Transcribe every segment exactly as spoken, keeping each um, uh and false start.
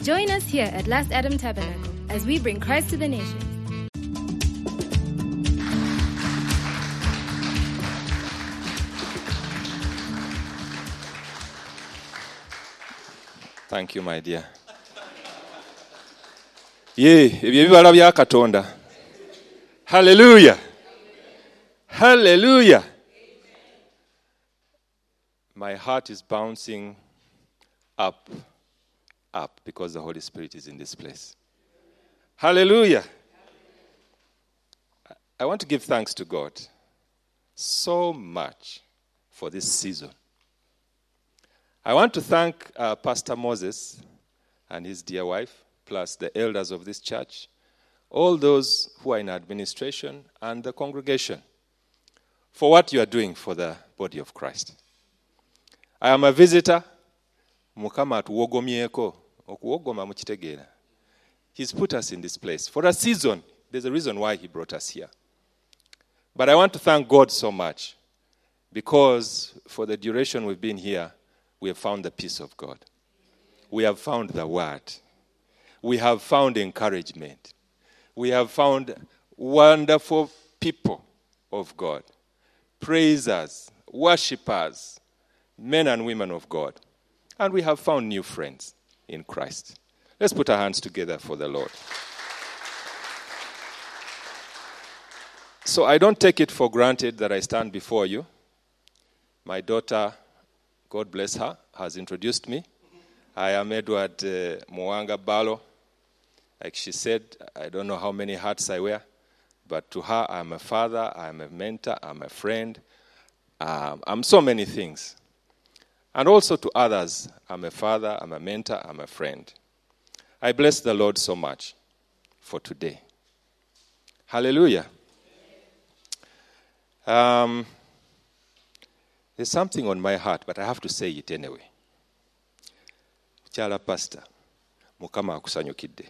Join us here at Last Adam Tabernacle as we bring Christ to the nations. Thank you, my dear. Ye, ebyo ebibala bya Katonda. Hallelujah. Hallelujah. My heart is bouncing up, up, because the Holy Spirit is in this place. Hallelujah. I want to give thanks to God so much for this season. I want to thank uh, Pastor Moses and his dear wife, plus the elders of this church, all those who are in administration, and the congregation, for what you are doing for the body of Christ. I am a visitor. Mukama atuwogomyeko, okuwogoma mukitegeera. He's put us in this place for a season. There's a reason why he brought us here. But I want to thank God so much, because for the duration we've been here, we have found the peace of God. We have found the word. We have found encouragement. We have found wonderful people of God, praisers, worshipers, men and women of God. And we have found new friends in Christ. Let's put our hands together for the Lord. So I don't take it for granted that I stand before you. My daughter, God bless her, has introduced me. I am Edward uh, Mwanga Balo. Like she said, I don't know how many hats I wear, but to her, I'm a father, I'm a mentor, I'm a friend. Um, I'm so many things. And also to others, I'm a father, I'm a mentor, I'm a friend. I bless the Lord so much for today. Hallelujah. Um, there's something on my heart, but I have to say it anyway. Chala Pastor, Mukama akusanyukidde.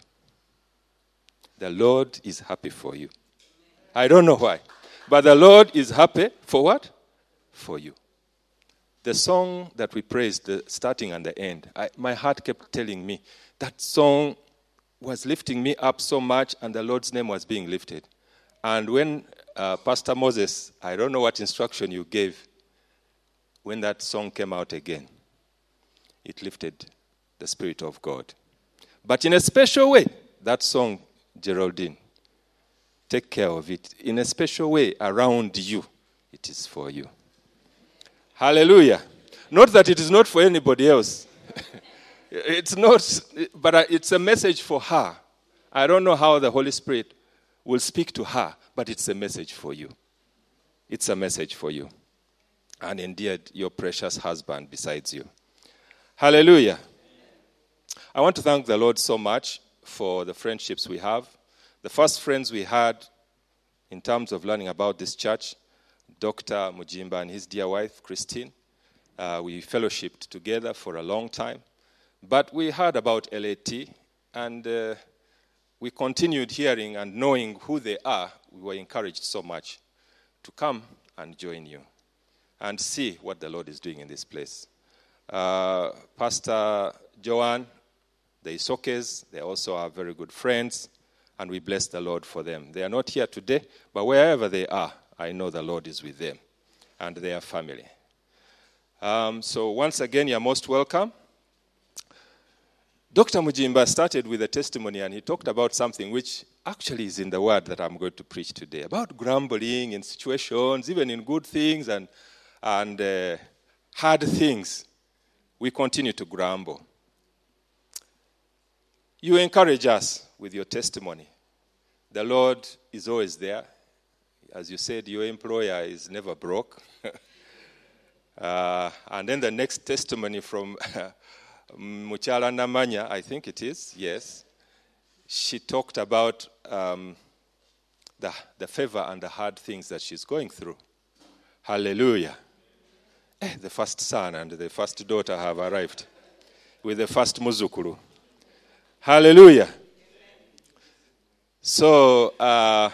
The Lord is happy for you. I don't know why, but the Lord is happy for what? For you. The song that we praised, the starting and the end, I, my heart kept telling me that song was lifting me up so much, and the Lord's name was being lifted. And when uh, Pastor Moses, I don't know what instruction you gave, when that song came out again, it lifted the Spirit of God. But in a special way, that song, Geraldine, take care of it. In a special way, around you, it is for you. Hallelujah. Not that it is not for anybody else. It's not, but it's a message for her. I don't know how the Holy Spirit will speak to her, but it's a message for you. It's a message for you. And indeed, your precious husband besides you. Hallelujah. I want to thank the Lord so much for the friendships we have. The first friends we had in terms of learning about this church, Doctor Mujimba and his dear wife, Christine. Uh, we fellowshipped together for a long time. But we heard about L A T, and uh, we continued hearing and knowing who they are. We were encouraged so much to come and join you and see what the Lord is doing in this place. Uh, Pastor Joanne, the Isokes, they also are very good friends, and we bless the Lord for them. They are not here today, but wherever they are, I know the Lord is with them and their family. Um, so once again, you're most welcome. Doctor Mujimba started with a testimony, and he talked about something which actually is in the word that I'm going to preach today, about grumbling in situations, even in good things and, and uh, hard things. We continue to grumble. You encourage us with your testimony. The Lord is always there. As you said, your employer is never broke. uh, and then the next testimony from Muchala Namanya, I think it is, yes. She talked about um, the, the favor and the hard things that she's going through. Hallelujah. Eh, the first son and the first daughter have arrived with the first muzukuru. Hallelujah. So, uh,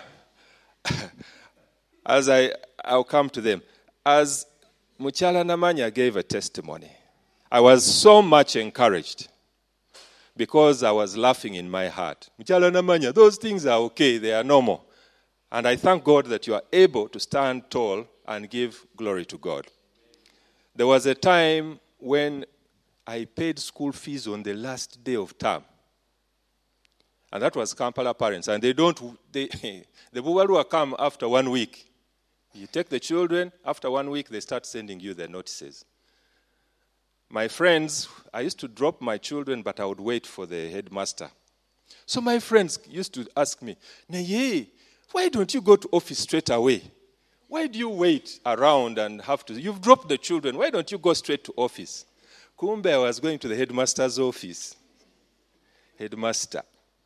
as I, I'll come to them. As Muchala Namanya gave a testimony, I was so much encouraged because I was laughing in my heart. Mchala namanya, those things are okay, they are normal. And I thank God that you are able to stand tall and give glory to God. There was a time when I paid school fees on the last day of term. And that was Kampala parents. And they don't, they, the Bubalua come after one week. You take the children, after one week, they start sending you the notices. My friends, I used to drop my children, but I would wait for the headmaster. So my friends used to ask me, Naye, why don't you go to office straight away? Why do you wait around and have to? You've dropped the children. Why don't you go straight to office? Kumbe, I was going to the headmaster's office. Headmaster.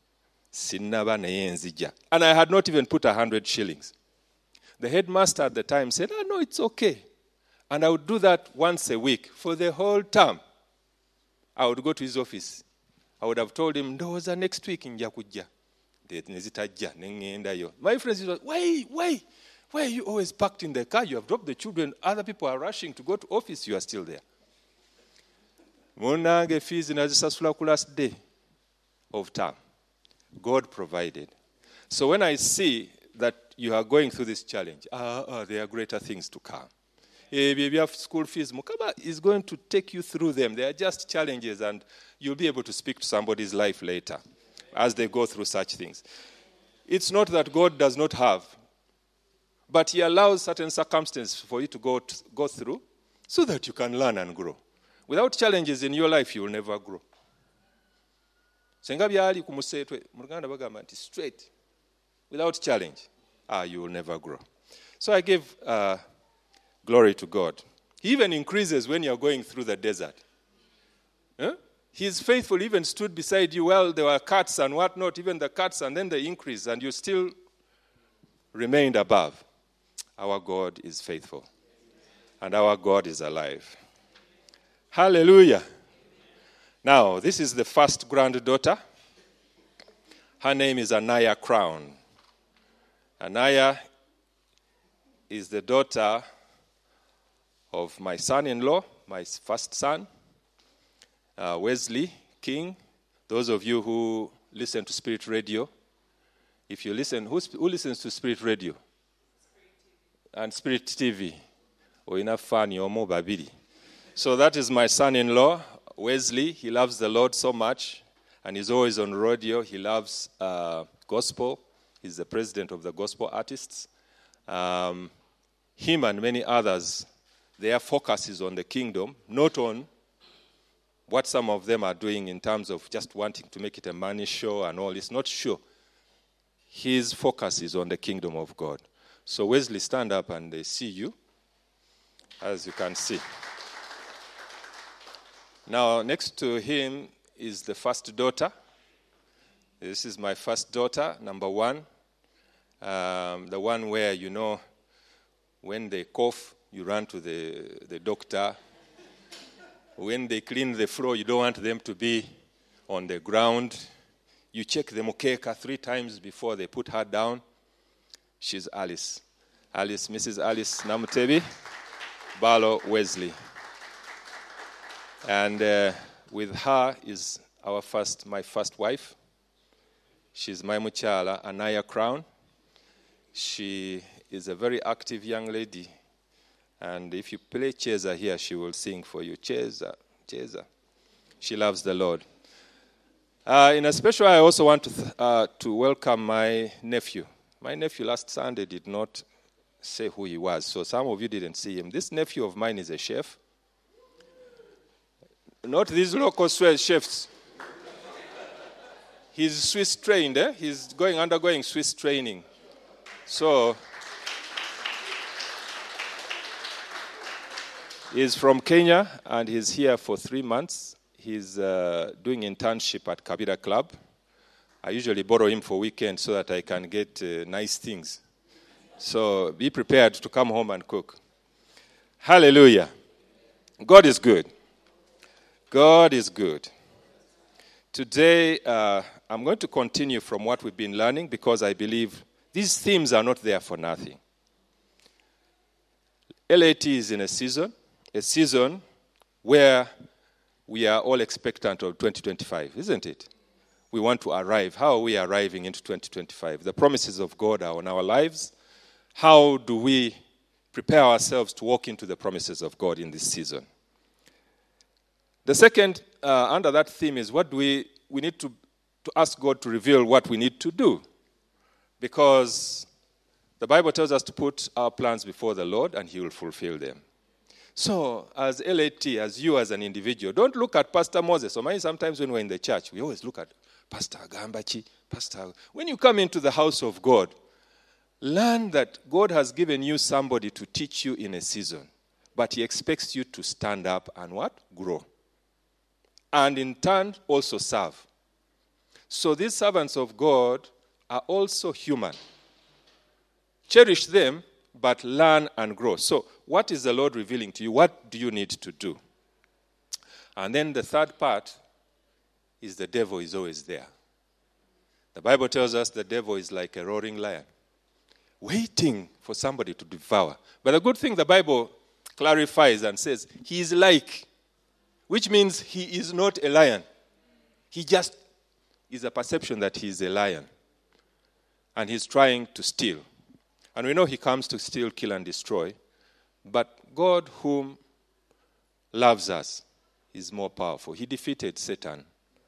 And I had not even put a hundred shillings. The headmaster at the time said, oh, no, it's okay. And I would do that once a week for the whole term. I would go to his office. I would have told him, Ndoza next week in Jakujja. My friends said, why, why? Why are you always parked in the car? You have dropped the children. Other people are rushing to go to office. You are still there. Munange fees in Azisasula last day of term. God provided. So when I see that you are going through this challenge, ah, ah, there are greater things to come. If you have school fees, Mukaba is going to take you through them. They are just challenges, and you'll be able to speak to somebody's life later as they go through such things. It's not that God does not have, but he allows certain circumstances for you to go, to go through so that you can learn and grow. Without challenges in your life, you will never grow. Senga byali ku musetwe Muganda bagamba nti straight without challenge, ah, you will never grow. So I give uh, glory to God. He even increases when you're going through the desert. Huh? He's faithful, even stood beside you. Well, there were cuts and whatnot, even the cuts, and then the increase, and you still remained above. Our God is faithful, and our God is alive. Hallelujah. Now, this is the first granddaughter. Her name is Anaya Crown. Anaya is the daughter of my son-in-law, my first son, uh, Wesley King. Those of you who listen to Spirit Radio, if you listen, who, who listens to Spirit Radio? And Spirit T V. Or enough fun, you're more babidi. So that is my son-in-law, Wesley. He loves the Lord so much, and he's always on radio. He loves uh, gospel. He's the president of the gospel artists. Um, him and many others, their focus is on the kingdom, not on what some of them are doing in terms of just wanting to make it a money show and all. It's not sure. His focus is on the kingdom of God. So Wesley, stand up and they see you, as you can see. Now, next to him is the first daughter. This is my first daughter, number one. Um, the one where, you know, when they cough, you run to the, the doctor. When they clean the floor, you don't want them to be on the ground. You check the mukeka three times before they put her down. She's Alice. Alice, Missus Alice Namutebi, Barlow Wesley. And uh, with her is our first, my first wife. She's my muchala, Anaya Crown. She is a very active young lady. And if you play Cheza here, she will sing for you. Cheza, Cheza. She loves the Lord. Uh, in a special way, I also want to, th- uh, to welcome my nephew. My nephew last Sunday did not say who he was, so some of you didn't see him. This nephew of mine is a chef. Not these local chefs. He's Swiss trained, eh? He's going undergoing Swiss training. So he's from Kenya and he's here for three months. He's uh, doing internship at Kabira Club. I usually borrow him for weekends so that I can get uh, nice things. So be prepared to come home and cook. Hallelujah. God is good. God is good. Today, uh, I'm going to continue from what we've been learning because I believe these themes are not there for nothing. L A T is in a season, a season where we are all expectant of twenty twenty-five, isn't it? We want to arrive. How are we arriving into twenty twenty-five? The promises of God are on our lives. How do we prepare ourselves to walk into the promises of God in this season? The second, uh, under that theme, is what do we, we need to, to ask God to reveal what we need to do. Because the Bible tells us to put our plans before the Lord and he will fulfill them. So, as L A T, as you as an individual, don't look at Pastor Moses. Or sometimes when we're in the church, we always look at Pastor Agambachi, Pastor. When you come into the house of God, learn that God has given you somebody to teach you in a season, but he expects you to stand up and what? Grow. And in turn, also serve. So these servants of God are also human. Cherish them, but learn and grow. So what is the Lord revealing to you? What do you need to do? And then the third part is the devil is always there. The Bible tells us the devil is like a roaring lion, waiting for somebody to devour. But the good thing the Bible clarifies and says, he is like, which means he is not a lion. He just is a perception that he is a lion. And he's trying to steal. And we know he comes to steal, kill, and destroy. But God, whom loves us, is more powerful. He defeated Satan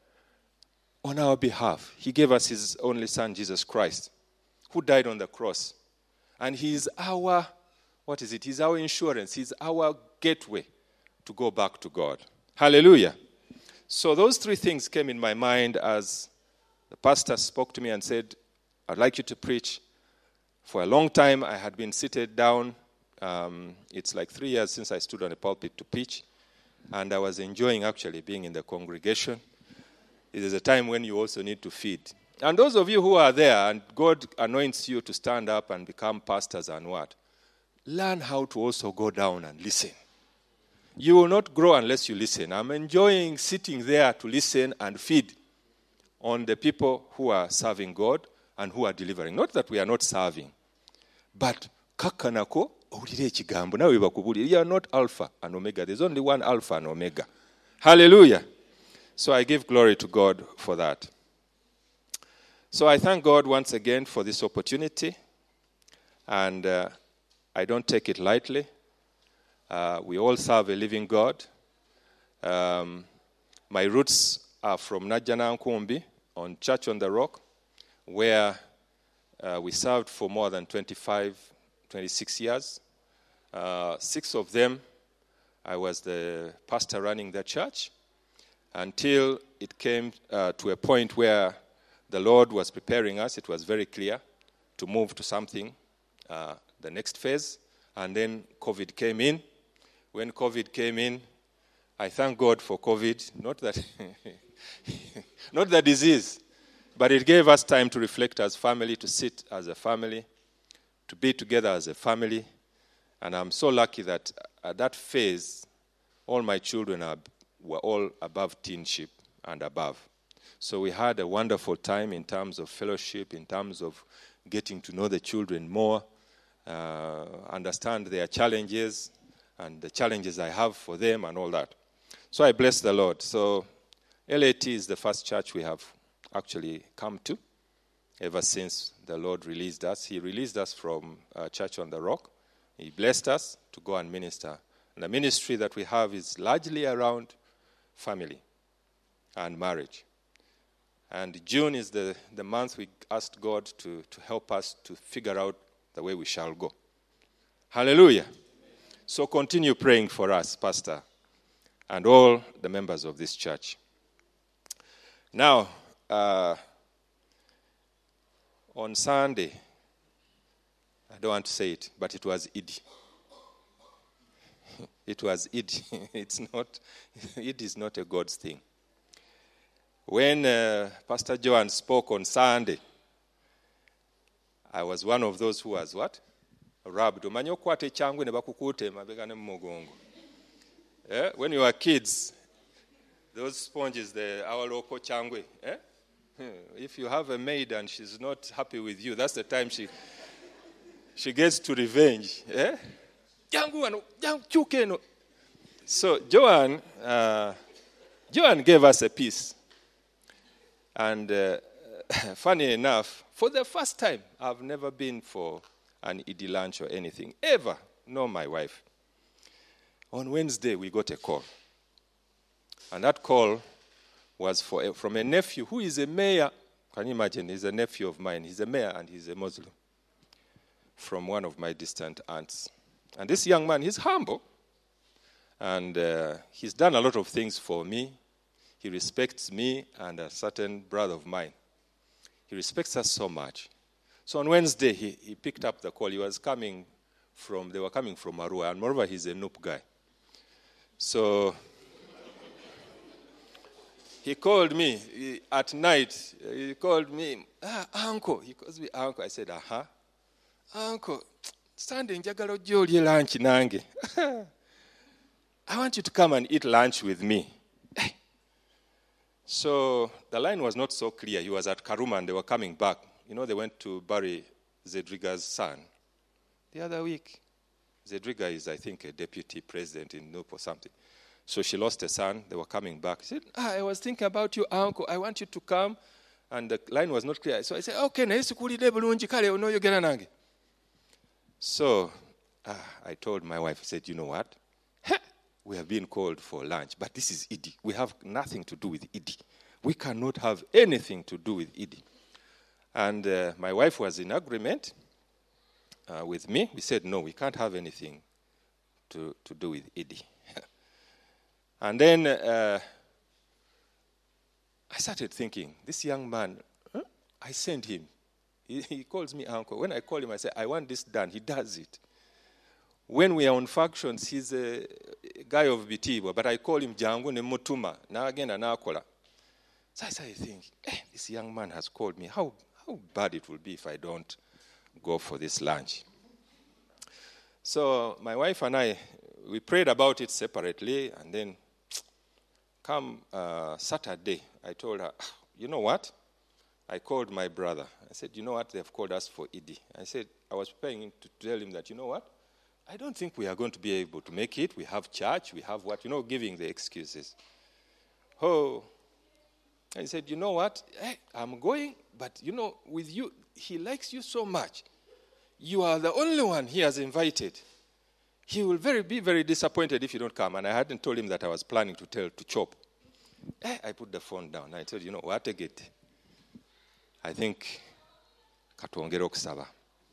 on our behalf. He gave us his only son, Jesus Christ, who died on the cross. And he is our, what is it? He's our insurance. He's our gateway to go back to God. Hallelujah. So those three things came in my mind as the pastor spoke to me and said, I'd like you to preach. For a long time, I had been seated down. Um, it's like three years since I stood on a pulpit to preach. And I was enjoying actually being in the congregation. It is a time when you also need to feed. And those of you who are there and God anoints you to stand up and become pastors and what, learn how to also go down and listen. You will not grow unless you listen. I'm enjoying sitting there to listen and feed on the people who are serving God and who are delivering. Not that we are not serving, but kakanako owulire ekigambo nawe bakubulira. You are not Alpha and Omega. There's only one Alpha and Omega. Hallelujah. So I give glory to God for that. So I thank God once again for this opportunity, and uh, I don't take it lightly. Uh, we all serve a living God. Um, my roots are from Najjana Nkumbi on Church on the Rock, where uh, we served for more than twenty-five, twenty-six years. Uh, six of them, I was the pastor running the church, until it came uh, to a point where the Lord was preparing us. It was very clear to move to something, uh, the next phase. And then COVID came in. When COVID came in, I thank God for COVID, not that, not the disease, but it gave us time to reflect as family, to sit as a family, to be together as a family. And I'm so lucky that at that phase, all my children are, were all above teenship and above. So we had a wonderful time in terms of fellowship, in terms of getting to know the children more, uh, understand their challenges, and the challenges I have for them and all that. So I bless the Lord. So L A T is the first church we have actually come to ever since the Lord released us. He released us from uh, Church on the Rock. He blessed us to go and minister. And the ministry that we have is largely around family and marriage. And June is the, the month we asked God to, to help us to figure out the way we shall go. Hallelujah. So continue praying for us, Pastor, and all the members of this church. Now, uh, on Sunday, I don't want to say it, but it was Eid. It was Eid. It's not, Eid is not a God's thing. When uh, Pastor Joan spoke on Sunday, I was one of those who was what? Rubbed. When you were kids, those sponges, the our local changwe, eh? If you have a maid and she's not happy with you, that's the time she she gets to revenge. Eh? So Joan uh, Joan gave us a piece. And uh, funny enough, for the first time, I've never been for an Eid lunch or anything, ever, nor my wife. On Wednesday, we got a call. And that call was for a, from a nephew who is a mayor. Can you imagine? He's a nephew of mine. He's a mayor and he's a Muslim from one of my distant aunts. And this young man, he's humble. And uh, he's done a lot of things for me. He respects me and a certain brother of mine. He respects us so much. So on Wednesday, he, he picked up the call. He was coming from, they were coming from Arua. And moreover, he's a Noop guy. So he called me he, at night. He called me, ah, uncle. He calls me uncle. I said, uh-huh. Uncle, Sunday njagala ojje lunch nange. I want you to come and eat lunch with me. So the line was not so clear. He was at Karuma and they were coming back. You know, they went to bury Zedriga's son the other week. Zedriga is, I think, a deputy president in Noop or something. So she lost a son. They were coming back. He said, ah, I was thinking about you, uncle. I want you to come. And the line was not clear. So I said, okay, naisi kulide bulungi kale onoyogera nange. So uh, I told my wife, I said, you know what? We have been called for lunch, but this is Eid. We have nothing to do with Eid. We cannot have anything to do with Eid. And uh, my wife was in agreement uh, with me. We said, no, we can't have anything to, to do with Eid. And then uh, I started thinking, this young man, huh? I sent him. He, he calls me uncle. When I call him, I say, I want this done. He does it. When we are on functions, he's a guy of Bitibwa, but I call him Jangu ne Mutuma. Now again, anakola. So I started thinking, eh, this young man has called me. How, how bad it will be if I don't go for this lunch. So my wife and I, we prayed about it separately, and then come uh, Saturday, I told her, you know what? I called my brother. I said, you know what? They've called us for Eid. I said, I was preparing to tell him that, you know what? I don't think we are going to be able to make it. We have church. We have what? You know, giving the excuses. Oh, I said, you know what? Hey, I'm going, but, you know, with you, he likes you so much. You are the only one he has invited. He will very be very disappointed if you don't come. And I hadn't told him that I was planning to tell to chop. Hey, I put the phone down. I told you know what? I get. I think katuongere okusaba.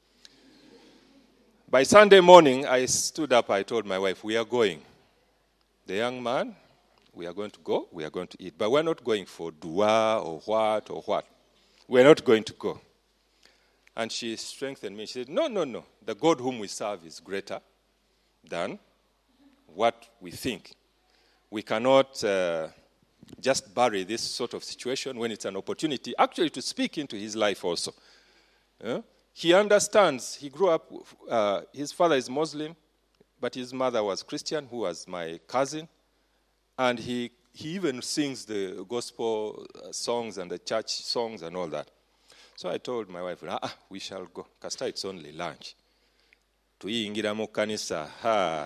By Sunday morning, I stood up, I told my wife, we are going. The young man, we are going to go, we are going to eat. But we're not going for dua or what or what. We're not going to go. And she strengthened me. She said, no, no, no. The God whom we serve is greater than what we think. We cannot uh, just bury this sort of situation when it's an opportunity actually to speak into his life also. Yeah? He understands. He grew up, uh, his father is Muslim, but his mother was Christian, who was my cousin. And he, he even sings the gospel songs and the church songs and all that. So I told my wife, ah, we shall go. Kasta, it's only lunch. Tuyingira mu kanisa. Ha.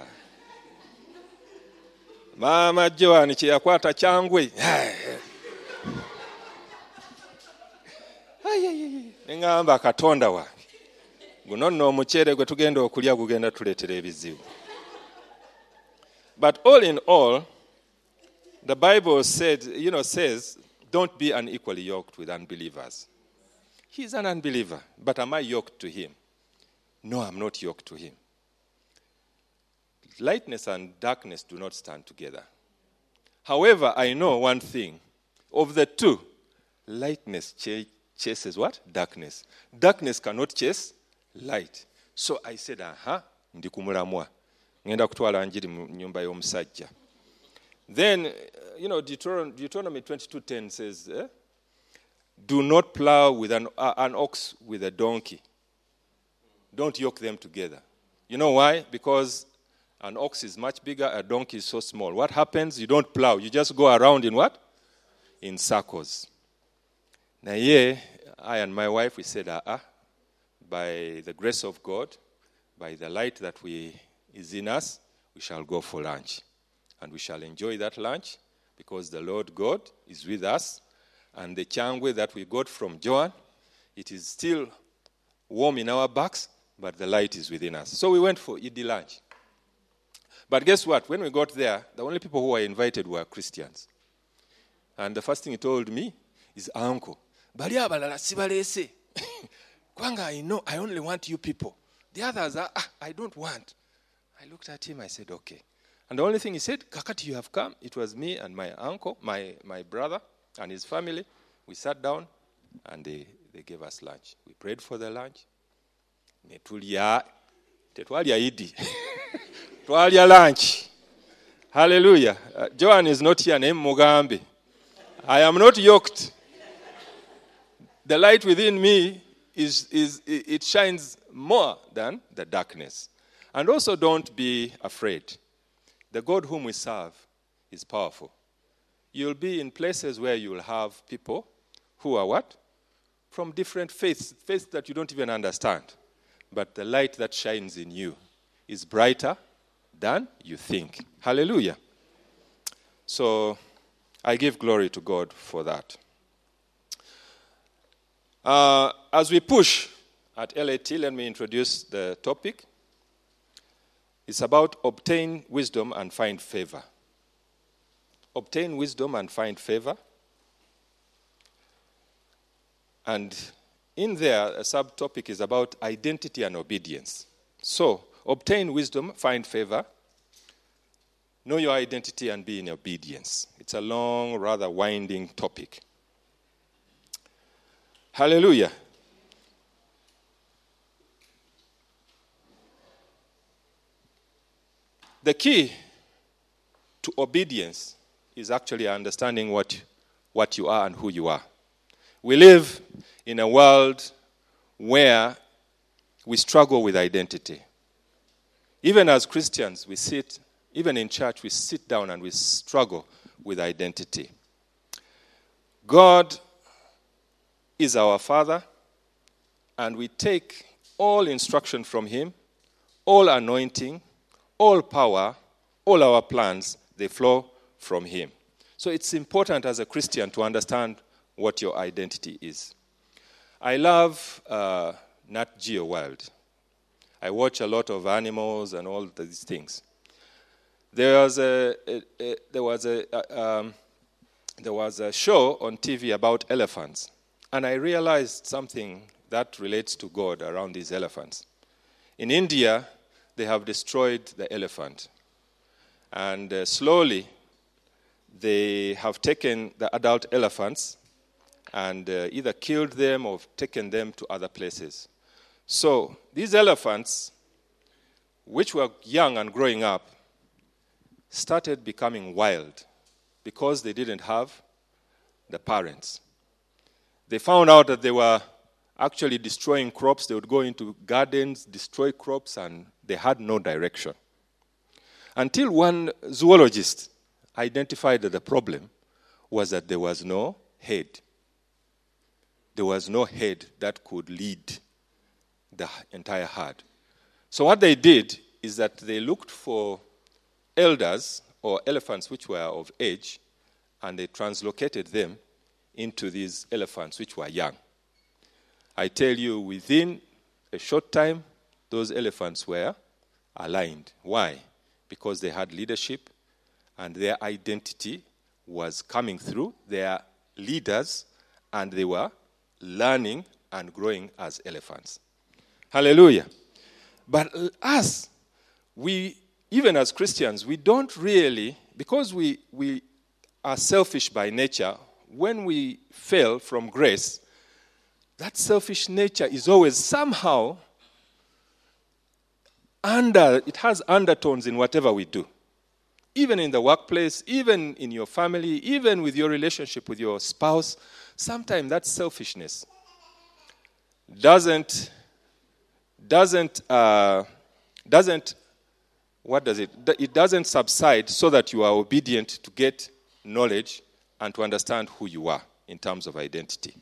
Mama Joan kye yakwata kyangwe. Ngamba Katonda wa. Guno nno omuceere gwe tugenda okulya gugenda tuleetera ebizibu. But all in all, the Bible said, you know, says, don't be unequally yoked with unbelievers. He's an unbeliever, but am I yoked to him? No, I'm not yoked to him. Lightness and darkness do not stand together. However, I know one thing. Of the two, lightness ch- chases what? Darkness. Darkness cannot chase light. So I said, aha, ndi kumulamwa. Ngenda kutwala njiri mu nyumba y'omusajja. Then, you know, Deuteronomy, Deuteronomy twenty-two ten says, eh, do not plow with an, uh, an ox with a donkey. Don't yoke them together. You know why? Because an ox is much bigger, a donkey is so small. What happens? You don't plow. You just go around in what? In circles. Now, yeah, I and my wife, we said, ah, uh-uh, by the grace of God, by the light that we is in us, we shall go for lunch. And we shall enjoy that lunch. because the Lord God is with us, and the changwe that we got from Joan, it is still warm in our backs, but the light is within us. So we went for Eid lunch. But guess what? When we got there, the only people who were invited were Christians. And the first thing he told me is, Uncle, bali abalala sibalese. Kwanga, I know, I only want you people. The others are, ah, I don't want. I looked at him, I said, okay. And the only thing he said, Kakati, you have come. It was me and my uncle, my, my brother and his family. We sat down and they, they gave us lunch. We prayed for the lunch. Netulia, tetwalia idi. Twalia lunch. Hallelujah. Uh, Joan is not here, name Mugambi. I am not yoked. The light within me is, is it shines more than the darkness. And also don't be afraid. The God whom we serve is powerful. You'll be in places where you'll have people who are what? From different faiths, faiths that you don't even understand. But the light that shines in you is brighter than you think. Hallelujah. So I give glory to God for that. Uh, as we push at L A T, let me introduce the topic. It's about obtain wisdom and find favor. Obtain wisdom and find favor. And in there, a subtopic is about identity and obedience. So, obtain wisdom, find favor. Know your identity and be in obedience. It's a long, rather winding topic. Hallelujah. The key to obedience is actually understanding what, what you are and who you are. We live in a world where we struggle with identity. Even as Christians, we sit, even in church, we sit down and we struggle with identity. God is our Father, and we take all instruction from Him, all anointing, all power, all our plans, they flow from Him. So it's important as a Christian to understand what your identity is. I love uh, Nat Geo World. I watch a lot of animals and all these things. There was a, a, a there was a, a um, there was a show on T V about elephants, and I realized something that relates to God around these elephants. In India, they have destroyed the elephant, and uh, slowly they have taken the adult elephants and uh, either killed them or taken them to other places. So these elephants, which were young and growing up, started becoming wild because they didn't have the parents. They found out that they were actually destroying crops. They would go into gardens, destroy crops, and they had no direction. Until one zoologist identified that the problem was that there was no head. There was no head that could lead the entire herd. So what they did is that they looked for elders or elephants which were of age, and they translocated them into these elephants which were young. I tell you, within a short time, those elephants were aligned. Why? Because they had leadership, and their identity was coming through. They are leaders, and they were learning and growing as elephants. Hallelujah. But us, we, even as Christians, we don't really, because we, we are selfish by nature, when we fail from grace, that selfish nature is always somehow under, it has undertones in whatever we do. Even in the workplace, even in your family, even with your relationship with your spouse, sometimes that selfishness doesn't, doesn't, uh, doesn't, what does it, it doesn't subside so that you are obedient to get knowledge and to understand who you are in terms of identity.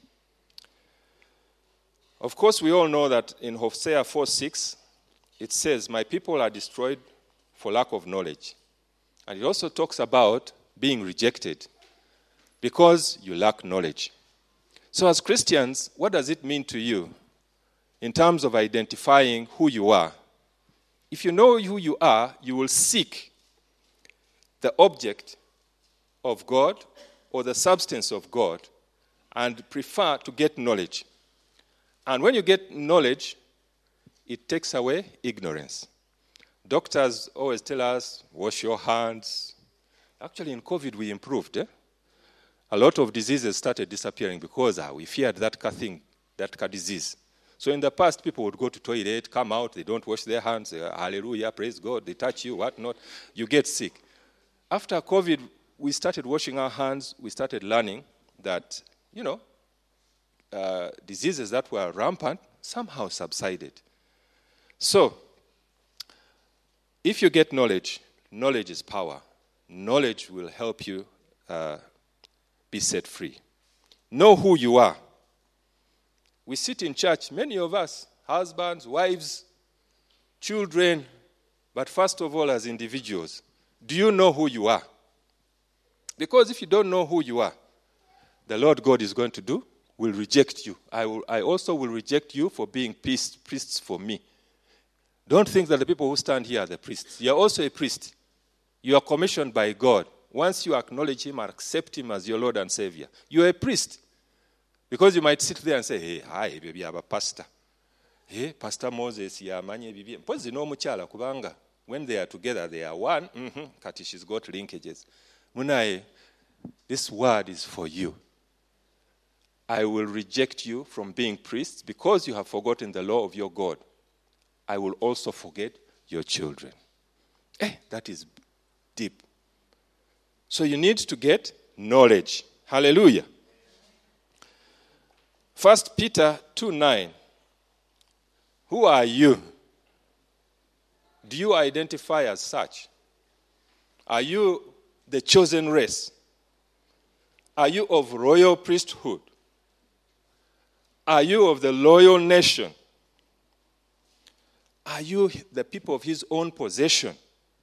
Of course, we all know that in Hosea four six, it says, my people are destroyed for lack of knowledge. And it also talks about being rejected because you lack knowledge. So as Christians, what does it mean to you in terms of identifying who you are? If you know who you are, you will seek the object of God or the substance of God and prefer to get knowledge. And when you get knowledge, it takes away ignorance. Doctors always tell us, wash your hands. Actually, in COVID, we improved. Eh? A lot of diseases started disappearing because ah, we feared that car thing, that car disease. So in the past, people would go to toilet, come out, they don't wash their hands, say, hallelujah, praise God, they touch you, whatnot, you get sick. After COVID, we started washing our hands, we started learning that, you know, uh, diseases that were rampant somehow subsided. So, if you get knowledge, knowledge is power. Knowledge will help you uh, be set free. Know who you are. We sit in church, many of us, husbands, wives, children, but first of all as individuals, do you know who you are? Because if you don't know who you are, the Lord God is going to do, will reject you. I, will, I also will reject you for being priests, priests for me. Don't think that the people who stand here are the priests. You are also a priest. You are commissioned by God. Once you acknowledge him and accept him as your Lord and Savior, you are a priest. Because you might sit there and say, hey, hi, baby, I have a pastor. Hey, Pastor Moses, yeah, manye bibi. Pozi no muchala kubanga. When they are together, they are one. Mm-hmm. Kati, she's got linkages. Munae, this word is for you. I will reject you from being priests because you have forgotten the law of your God. I will also forget your children. Eh, that is deep. So you need to get knowledge. Hallelujah. First Peter two nine. Who are you? Do you identify as such? Are you the chosen race? Are you of royal priesthood? Are you of the loyal nation? Are you the people of his own possession?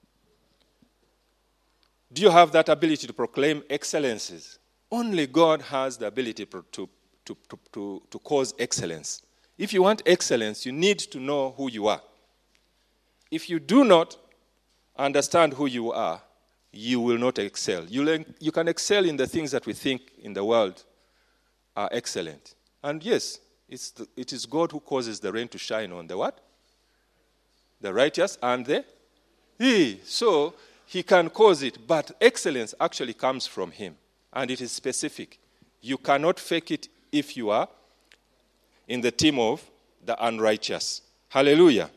Do you have that ability to proclaim excellences? Only God has the ability to, to, to, to, to cause excellence. If you want excellence, you need to know who you are. If you do not understand who you are, you will not excel. You, you can excel in the things that we think in the world are excellent. And yes, it's the, it is God who causes the rain to shine on the what? The righteous and the he. So he can cause it, but excellence actually comes from him. And it is specific. You cannot fake it if you are in the team of the unrighteous. Hallelujah.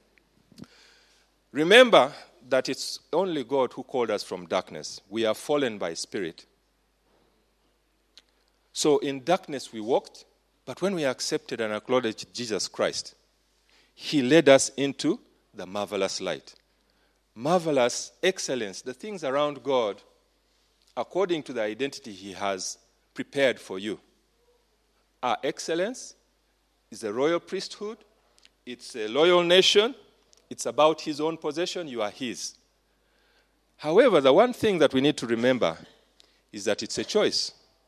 Remember that it's only God who called us from darkness. We are fallen by spirit. So in darkness we walked, but when we accepted and acknowledged Jesus Christ, he led us into the marvelous light. Marvelous excellence, the things around God, according to the identity he has prepared for you. Our excellence is a royal priesthood. It's a loyal nation. It's about his own possession. You are his. However, the one thing that we need to remember is that it's a choice.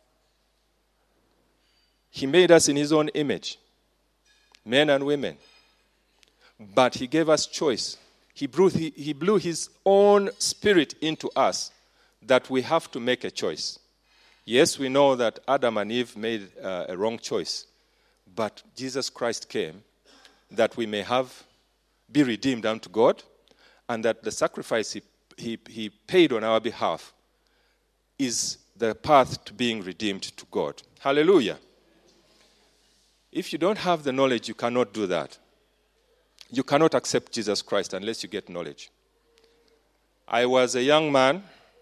He made us in his own image, men and women. But he gave us choice. He blew, he, he blew his own spirit into us that we have to make a choice. Yes, we know that Adam and Eve made uh, a wrong choice. But Jesus Christ came that we may have, be redeemed unto God, and that the sacrifice he, he, he paid on our behalf is the path to being redeemed to God. Hallelujah. If you don't have the knowledge, you cannot do that. You cannot accept Jesus Christ unless you get knowledge. I was a young man,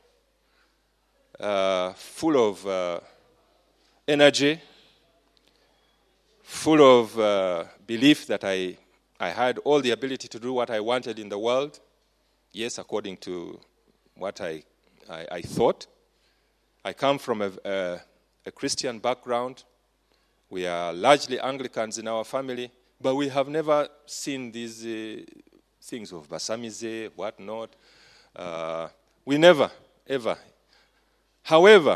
uh, full of uh, energy, full of uh, belief that I, I had all the ability to do what I wanted in the world. Yes, according to what I, I, I thought. I come from a, a, a Christian background. We are largely Anglicans in our family, but we have never seen these uh, things of Basamize, whatnot. Uh, we never, ever However,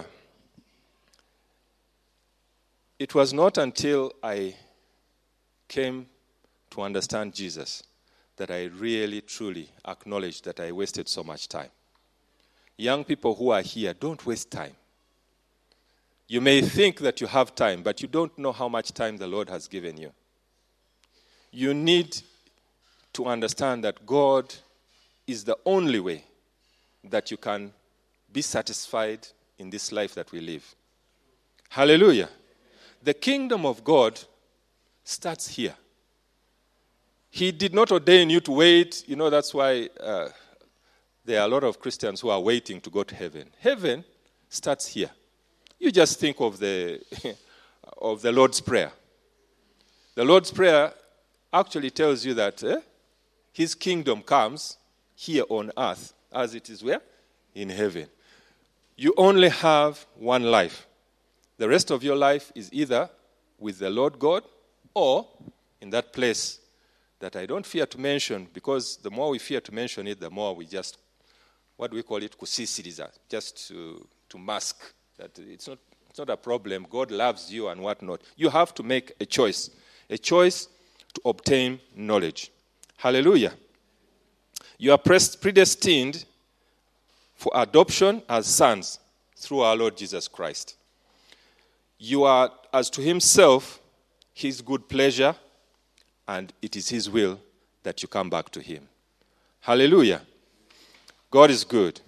it was not until I came to understand Jesus that I really, truly acknowledged that I wasted so much time. Young people who are here, don't waste time. You may think that you have time, but you don't know how much time the Lord has given you. You need to understand that God is the only way that you can be satisfied in this life that we live. Hallelujah. The kingdom of God starts here. He did not ordain you to wait. You know, that's why uh, there are a lot of Christians who are waiting to go to heaven. Heaven starts here. You just think of the of the Lord's Prayer. The Lord's Prayer actually tells you that eh, his kingdom comes here on earth as it is where? In heaven. You only have one life. The rest of your life is either with the Lord God or in that place that I don't fear to mention, because the more we fear to mention it, the more we just, what do we call it, kusisiriza, just to, to mask that it's not, it's not a problem. God loves you and whatnot. You have to make a choice, a choice to obtain knowledge. Hallelujah. You are predestined for adoption as sons through our Lord Jesus Christ. You are, as to himself, his good pleasure, and it is his will that you come back to him. Hallelujah. God is good.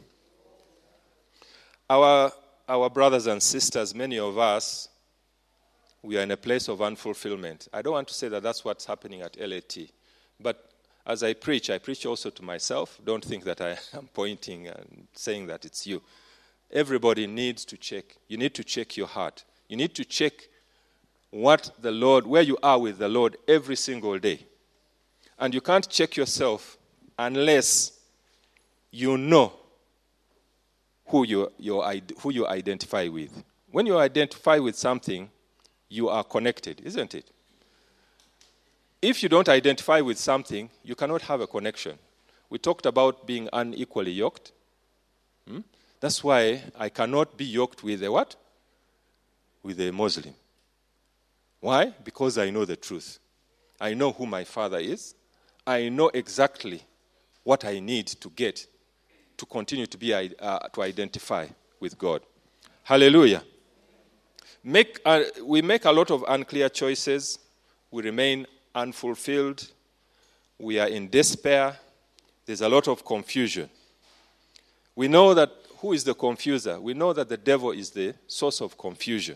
Our, our brothers and sisters, many of us, we are in a place of unfulfillment. I don't want to say that that's what's happening at L A T, but as I preach, I preach also to myself. Don't think that I am pointing and saying that it's you. Everybody needs to check. You need to check your heart. You need to check what the Lord, where you are with the Lord every single day. And you can't check yourself unless you know who you, your, who you identify with. When you identify with something, you are connected, isn't it? If you don't identify with something, you cannot have a connection. We talked about being unequally yoked. Hmm? That's why I cannot be yoked with a what? With a Muslim. Why? Because I know the truth. I know who my father is. I know exactly what I need to get to continue to be uh, to identify with God. Hallelujah. Make uh, we make a lot of unclear choices. We remain unfulfilled. We are in despair. There's a lot of confusion. We know that who is the confuser? We know that the devil is the source of confusion.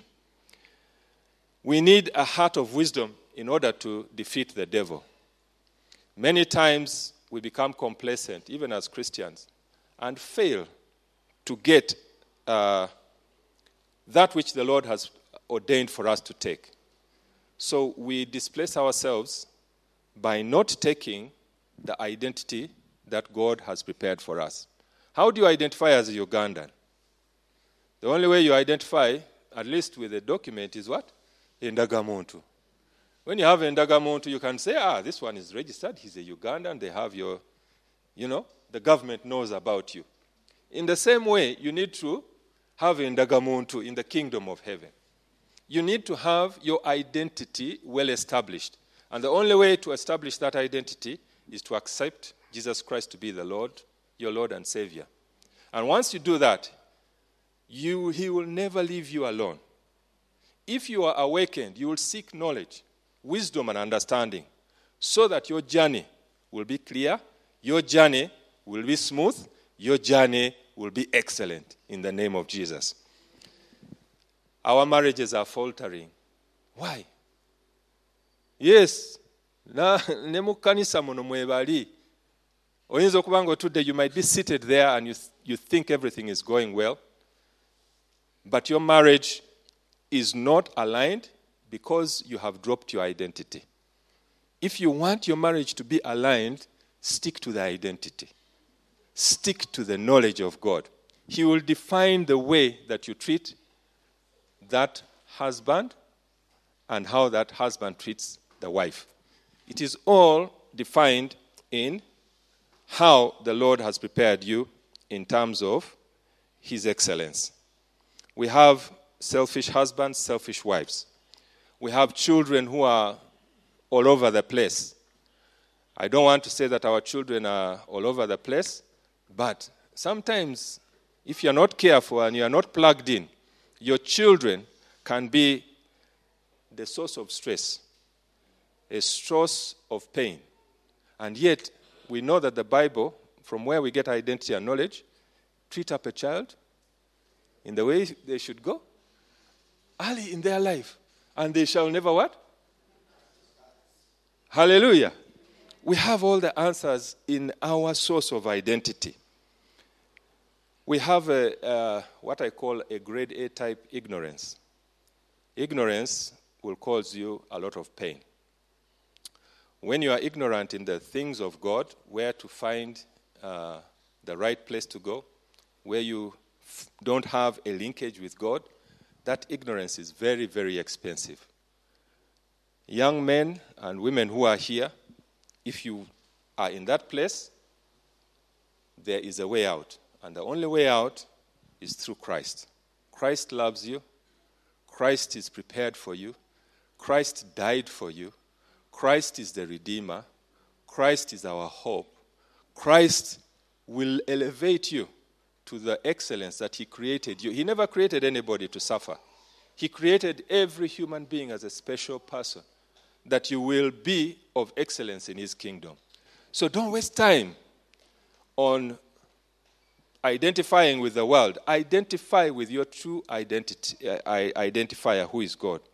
We need a heart of wisdom in order to defeat the devil. Many times we become complacent, even as Christians, and fail to get uh, that which the Lord has ordained for us to take. So we displace ourselves by not taking the identity that God has prepared for us. How do you identify as a Ugandan? The only way you identify, at least with a document, is what? Indagamuntu. When you have Indagamuntu, you can say, ah, this one is registered, he's a Ugandan, they have your, you know, the government knows about you. In the same way, you need to have Indagamuntu in the kingdom of heaven. You need to have your identity well established. And the only way to establish that identity is to accept Jesus Christ to be the Lord, your Lord and Savior. And once you do that, you, he will never leave you alone. If you are awakened, you will seek knowledge, wisdom, and understanding so that your journey will be clear, your journey will be smooth, your journey will be excellent in the name of Jesus. Our marriages are faltering. Why? Yes, na ne mu kkanisa muno mwebali. Oyinza okuba nga otudde, you might be seated there and you, you think everything is going well, but your marriage is not aligned because you have dropped your identity. If you want your marriage to be aligned, stick to the identity. Stick to the knowledge of God. He will define the way that you treat that husband and how that husband treats the wife. It is all defined in how the Lord has prepared you in terms of his excellence. We have selfish husbands, selfish wives. We have children who are all over the place. I don't want to say that our children are all over the place, but sometimes if you're not careful and you're not plugged in, your children can be the source of stress, a source of pain. And yet, we know that the Bible, from where we get identity and knowledge, treat up a child in the way they should go, early in their life, and they shall never what? Hallelujah. We have all the answers in our source of identity. We have a, uh, what I call a grade A type ignorance. Ignorance will cause you a lot of pain. When you are ignorant in the things of God, where to find uh, the right place to go, where you f- don't have a linkage with God, that ignorance is very, very expensive. Young men and women who are here, if you are in that place, there is a way out. And the only way out is through Christ. Christ loves you. Christ is prepared for you. Christ died for you. Christ is the Redeemer. Christ is our hope. Christ will elevate you to the excellence that he created you. He never created anybody to suffer. He created every human being as a special person that you will be of excellence in his kingdom. So don't waste time on identifying with the world. Identify with your true identity, uh, identifier, who is God.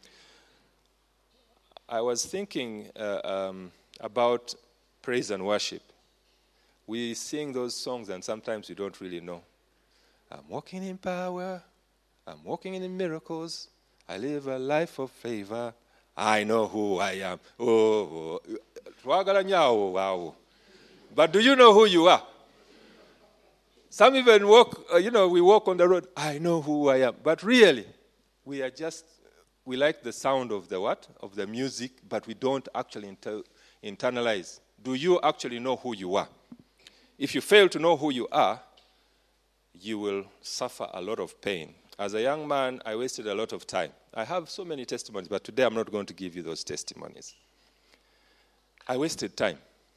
I was thinking uh, um, about praise and worship. We sing those songs and sometimes we don't really know. I'm walking in power. I'm walking in miracles. I live a life of favor. I know who I am. Oh, oh. But do you know who you are? Some even walk, uh, you know, we walk on the road. I know who I am. But really, we are just, we like the sound of the what? Of the music, but we don't actually inter- internalize. Do you actually know who you are? If you fail to know who you are, you will suffer a lot of pain. As a young man, I wasted a lot of time. I have so many testimonies, but today I'm not going to give you those testimonies. I wasted time.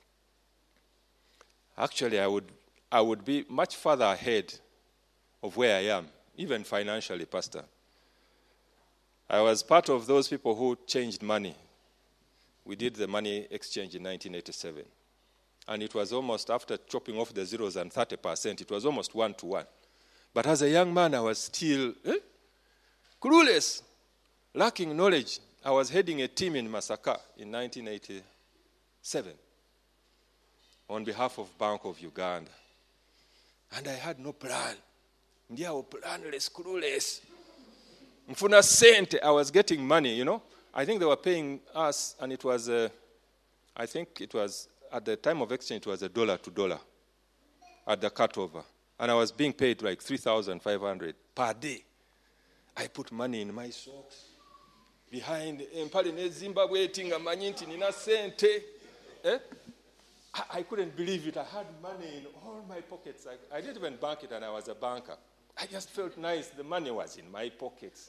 Actually, I would I would be much further ahead of where I am, even financially, Pastor. I was part of those people who changed money. We did the money exchange in nineteen eighty-seven. And it was almost, after chopping off the zeros and thirty percent, it was almost one to one. But as a young man, I was still eh, clueless, lacking knowledge. I was heading a team in Masaka in nineteen eighty-seven on behalf of Bank of Uganda. And I had no plan. Ndiawo planless, clueless. Mfuna sente, I was getting money, you know. I think they were paying us, and it was, uh, I think it was, at the time of exchange, it was a dollar to dollar at the cutover. And I was being paid like three thousand five hundred per day. I put money in my socks. Behind, empali ne Zimbabwe tinga manyinti nina sente. Eh? I couldn't believe it. I had money in all my pockets. I, I didn't even bank it, and I was a banker. I just felt nice. The money was in my pockets.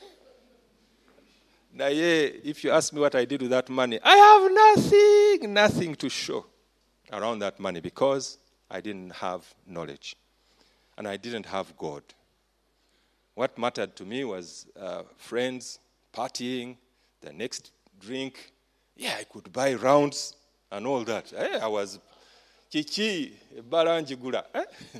Now, yeah, if you ask me what I did with that money, I have nothing, nothing to show around that money because I didn't have knowledge. And I didn't have God. What mattered to me was uh, friends, partying, the next drink. Yeah, I could buy rounds and all that. Eh, I was chichi, baranjigura. Eh?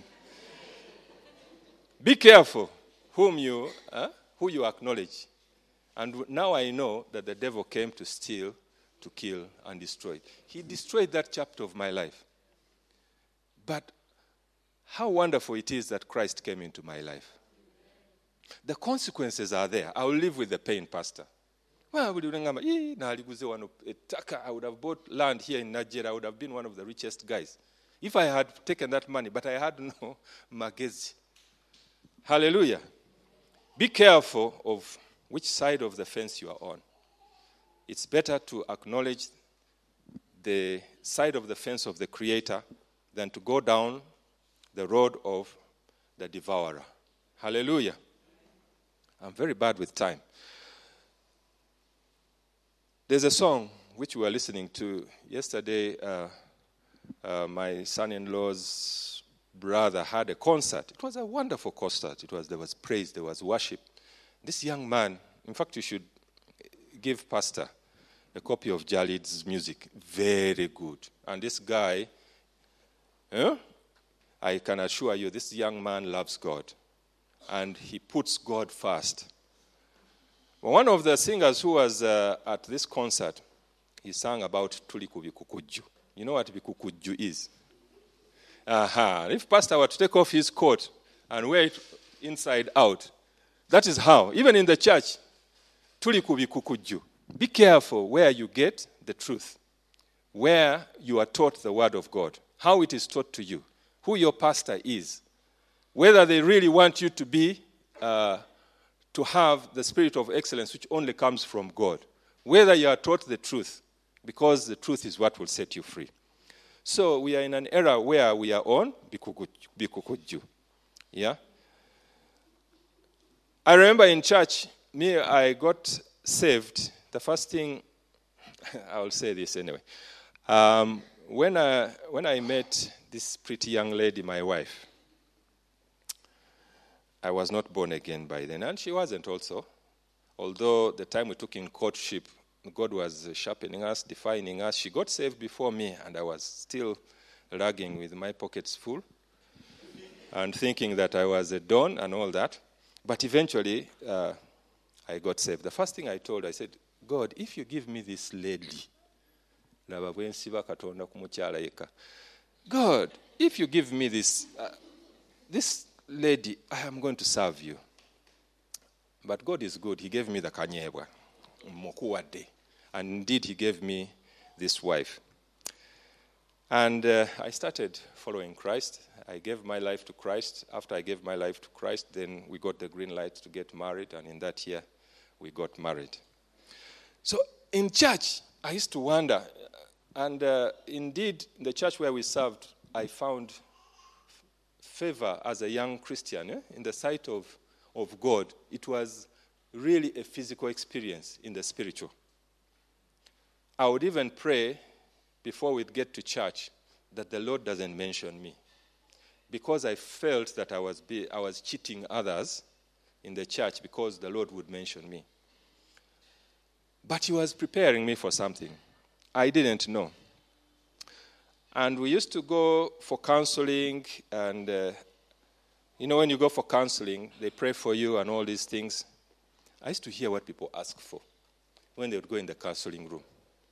Be careful whom you, uh, who you acknowledge. And now I know that the devil came to steal, to kill, and destroy. He destroyed that chapter of my life. But how wonderful it is that Christ came into my life. The consequences are there. I will live with the pain, Pastor. Well, I would have bought land here in Nigeria. I would have been one of the richest guys if I had taken that money, but I had no magezi. Hallelujah. Be careful of which side of the fence you are on. It's better to acknowledge the side of the fence of the Creator than to go down the road of the devourer. Hallelujah. I'm very bad with time. There's a song which we were listening to yesterday. Uh, uh, my son-in-law's brother had a concert. It was a wonderful concert. It was there was praise, there was worship. This young man, in fact, you should give Pastor a copy of Jalid's music. Very good. And this guy, eh, I can assure you, this young man loves God. And he puts God first. One of the singers who was uh, at this concert, he sang about Tuli ku bikukuju. You know what bikukuju is? Aha. If Pastor were to take off his coat and wear it inside out, that is how. Even in the church, Tuli ku bikukuju. Be careful where you get the truth, where you are taught the word of God, how it is taught to you, who your pastor is, whether they really want you to be uh, to have the spirit of excellence which only comes from God, whether you are taught the truth, because the truth is what will set you free. So we are in an era where we are on bikukuju. Yeah? I remember in church, me, I got saved. The first thing, I will say this anyway. Um, when, I, when I met this pretty young lady, my wife, I was not born again by then, and she wasn't also. Although the time we took in courtship, God was sharpening us, defining us. She got saved before me, and I was still lagging with my pockets full and thinking that I was a don and all that. But eventually, uh, I got saved. The first thing I told her, I said, God, if you give me this lady, God, if you give me this, uh, this lady, I am going to serve you. But God is good. He gave me the kanyebwa, mokuwade. And indeed, he gave me this wife. And uh, I started following Christ. I gave my life to Christ. After I gave my life to Christ, then we got the green light to get married. And in that year, we got married. So in church, I used to wonder. And uh, indeed, in the church where we served, I found favor as a young Christian, eh? In the sight of, of God. It was really a physical experience in the spiritual. I would even pray before we'd get to church that the Lord doesn't mention me, because I felt that I was be, I was cheating others in the church because the Lord would mention me. But he was preparing me for something I didn't know. And we used to go for counseling, and, uh, you know, when you go for counseling, they pray for you and all these things. I used to hear what people ask for when they would go in the counseling room.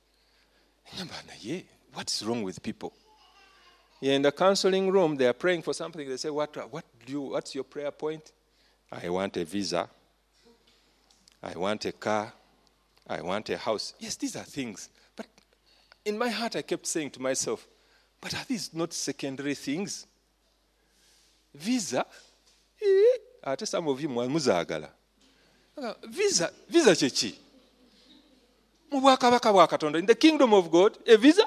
What's wrong with people? Yeah, in the counseling room, they are praying for something. They say, what, what do you, what's your prayer point? I want a visa. I want a car. I want a house. Yes, these are things. But in my heart, I kept saying to myself, but are these not secondary things? Visa? Eh? Some of you muzagala. Visa, visa chechi. In the kingdom of God, a visa?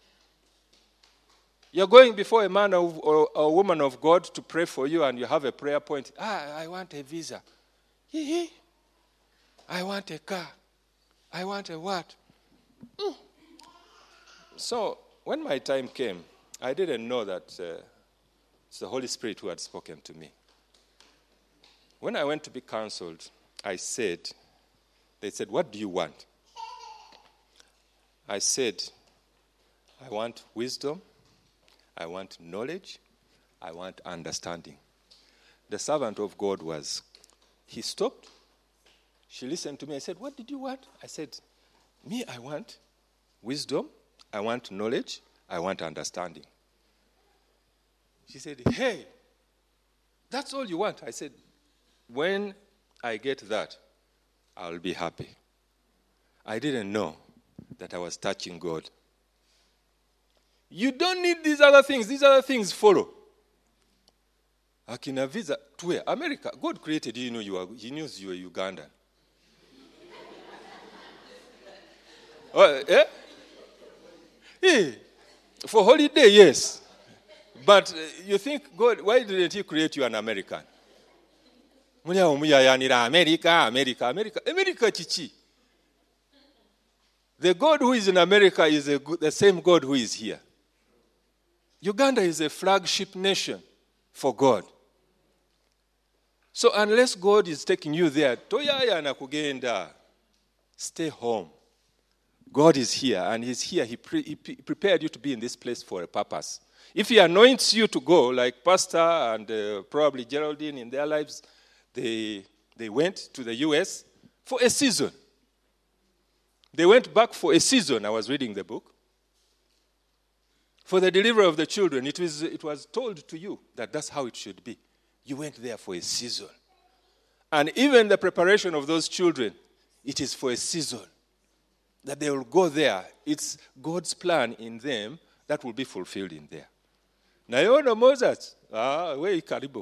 You're going before a man or a woman of God to pray for you, and you have a prayer point. Ah, I want a visa. I want a car. I want a what? Mm. So, when my time came, I didn't know that uh, it's the Holy Spirit who had spoken to me. When I went to be counseled, I said, they said, what do you want? I said, I want wisdom, I want knowledge, I want understanding. The servant of God was, he stopped, she listened to me, I said, what did you want? I said, me, I want wisdom, I want knowledge, I want understanding. She said, hey, that's all you want? I said, when I get that, I'll be happy. I didn't know that I was touching God. You don't need these other things. These other things follow. Akina visa to where? America. God created you, you know you are, he knows you are Ugandan. Oh, eh? Eh? For holiday, yes. But uh, you think, God, why didn't he create you an American? Muli awo muyayanira America, America, America. America chichi. The God who is in America is a good, the same God who is here. Uganda is a flagship nation for God. So unless God is taking you there, toyayana kugenda, stay home. God is here, and He's here. He, pre- he pre- prepared you to be in this place for a purpose. If He anoints you to go, like Pastor and uh, probably Geraldine in their lives, they, they went to the U S for a season. They went back for a season. I was reading the book. For the delivery of the children, it was, it was told to you that that's how it should be. You went there for a season. And even the preparation of those children, it is for a season. That they will go there. It's God's plan in them that will be fulfilled in there. Nayono Moses, ah, where karibu?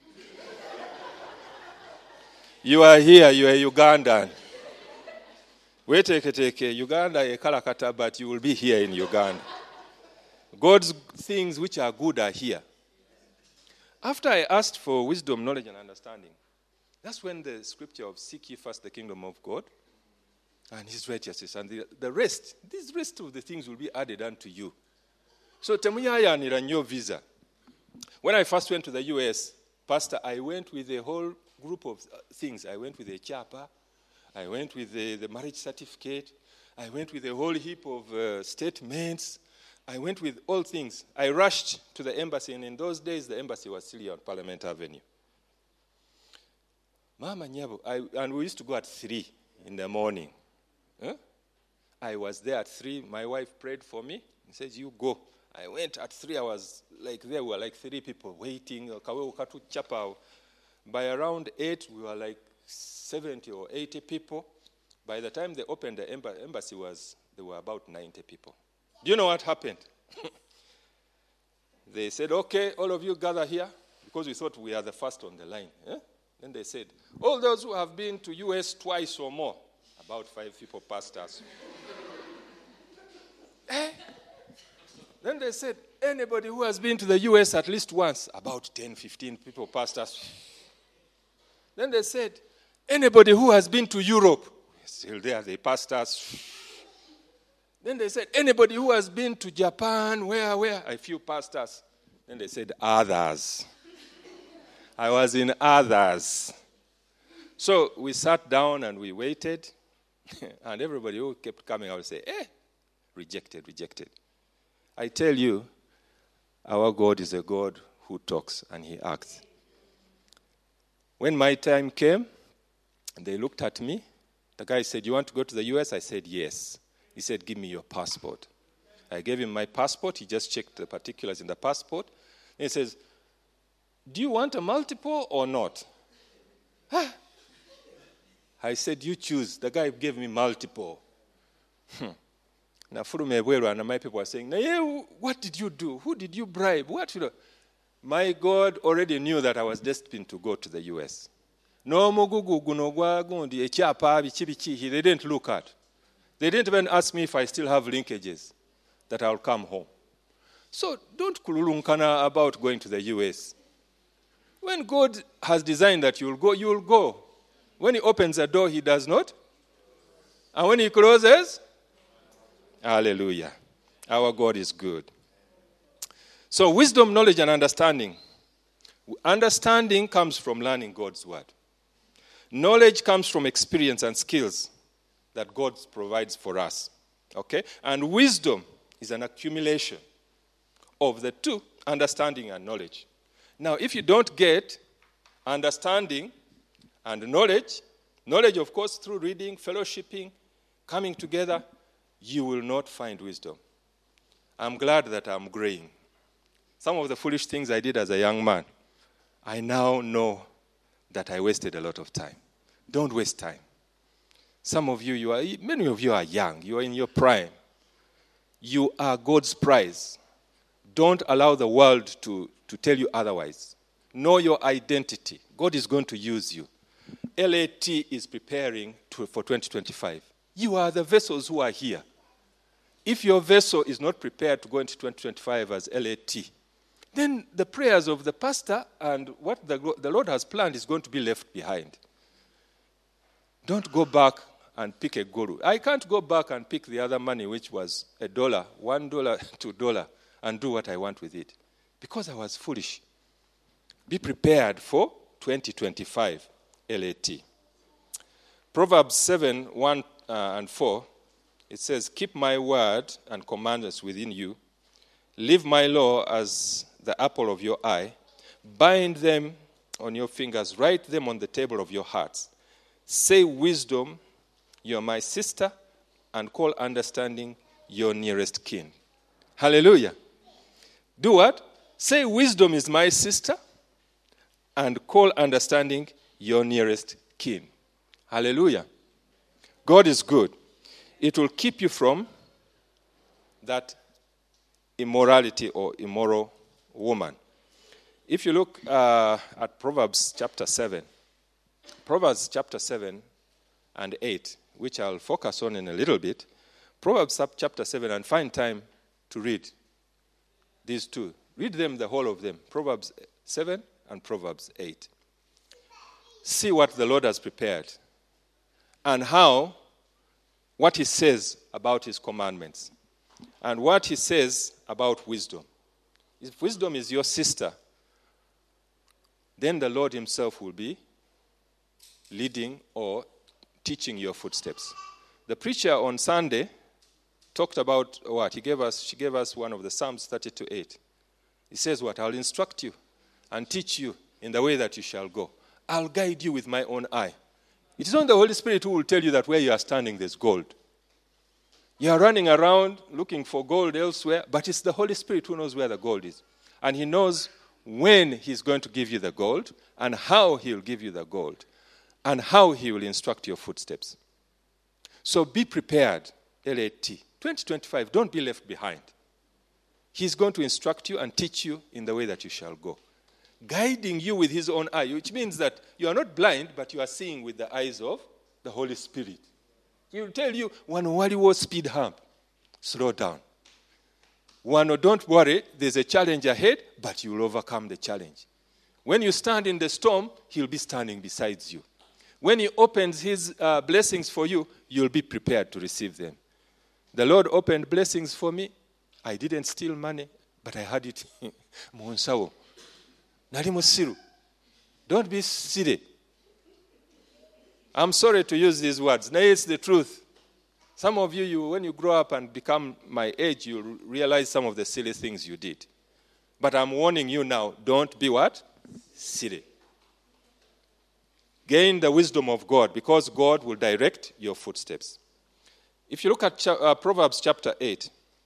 You are here, you are Ugandan. We take take Uganda e Kalakata, but you will be here in Uganda. God's things which are good are here. After I asked for wisdom, knowledge, and understanding, that's when the scripture of seek ye first the kingdom of God and His righteousness, and the, the rest, this rest of the things will be added unto you. So temuyayanira nnyo visa. When I first went to the U S, Pastor, I went with a whole group of things. I went with a chapa, I went with the, the marriage certificate, I went with a whole heap of uh, statements, I went with all things. I rushed to the embassy, and in those days, the embassy was still on Parliament Avenue. Mama Nyabo, I, and we used to go at three in the morning. Huh? I was there at three. My wife prayed for me. He says, you go. I went at three. I was like, there were like three people waiting. By around eight, we were like seventy or eighty people. By the time they opened the embassy, was there were about ninety people. Do you know what happened? They said, okay, all of you gather here, because we thought we are the first on the line. Eh? Then they said, all those who have been to U S twice or more, about five people passed us. eh? Then they said, anybody who has been to the U S at least once, about ten, fifteen people passed us. Then they said, anybody who has been to Europe, still there, they passed us. Then they said, anybody who has been to Japan, where, where? A few pastors. Then they said, others. I was in others. So we sat down and we waited. And everybody who kept coming, I would say, eh, rejected, rejected. I tell you, our God is a God who talks and He acts. When my time came, they looked at me. The guy said, you want to go to the U S? I said, yes. He said, give me your passport. I gave him my passport. He just checked the particulars in the passport. And he says, do you want a multiple or not? I said, you choose. The guy gave me multiple. Hmm. And my people were saying, what did you do? Who did you bribe? What? You know? My God already knew that I was destined to go to the U S. No, they didn't look at. They didn't even ask me if I still have linkages, that I'll come home. So don't kululunkana about going to the U S. When God has designed that you'll go, you'll go. When He opens a door, He does not. And when He closes, hallelujah. Our God is good. So wisdom, knowledge, and understanding. Understanding comes from learning God's word. Knowledge comes from experience and skills that God provides for us. Okay? And wisdom is an accumulation of the two, understanding and knowledge. Now, if you don't get understanding and knowledge, knowledge, of course, through reading, fellowshipping, coming together, you will not find wisdom. I'm glad that I'm growing. Some of the foolish things I did as a young man, I now know that I wasted a lot of time. Don't waste time. Some of you, you are, many of you are young. You are in your prime. You are God's prize. Don't allow the world to, to tell you otherwise. Know your identity. God is going to use you. L A T is preparing to, for twenty twenty-five. You are the vessels who are here. If your vessel is not prepared to go into twenty twenty-five as L A T, then the prayers of the pastor and what the, the Lord has planned is going to be left behind. Don't go back and pick a guru. I can't go back and pick the other money, which was a dollar, one dollar, two dollar, and do what I want with it, because I was foolish. Be prepared for twenty twenty-five L A T. Proverbs seven, one uh, and four, it says, keep my word and commandments within you. Leave my law as the apple of your eye. Bind them on your fingers. Write them on the table of your hearts. Say wisdom, you're my sister, and call understanding your nearest kin. Hallelujah. Do what? Say wisdom is my sister, and call understanding your nearest kin. Hallelujah. God is good. It will keep you from that immorality or immoral woman. If you look uh, at Proverbs chapter seven, Proverbs chapter seven and eight, which I'll focus on in a little bit, Proverbs chapter seven, and find time to read these two. Read them, the whole of them, Proverbs seven and Proverbs eight. See what the Lord has prepared and how, what he says about his commandments and what he says about wisdom. If wisdom is your sister, then the Lord himself will be leading or teaching your footsteps. The preacher on Sunday talked about what? He gave us, she gave us one of the Psalms thirty-two eight. He says what? I'll instruct you and teach you in the way that you shall go. I'll guide you with my own eye. It is not the Holy Spirit who will tell you that where you are standing there's gold. You are running around looking for gold elsewhere, but it's the Holy Spirit who knows where the gold is. And he knows when he's going to give you the gold and how he'll give you the gold and how he will instruct your footsteps. So be prepared, L A T. twenty twenty-five, don't be left behind. He's going to instruct you and teach you in the way that you shall go, guiding you with his own eye, which means that you are not blind, but you are seeing with the eyes of the Holy Spirit. He will tell you, one waliwo speed hump, slow down. One, don't worry, there's a challenge ahead, but you will overcome the challenge. When you stand in the storm, he'll be standing beside you. When he opens his uh, blessings for you, you'll be prepared to receive them. The Lord opened blessings for me. I didn't steal money, but I had it. Monsawo. Nali musiru. Don't be silly. I'm sorry to use these words. No, it's the truth. Some of you, you, when you grow up and become my age, you realize some of the silly things you did. But I'm warning you now, don't be what? Silly. Gain the wisdom of God, because God will direct your footsteps. If you look at uh, Proverbs chapter eight,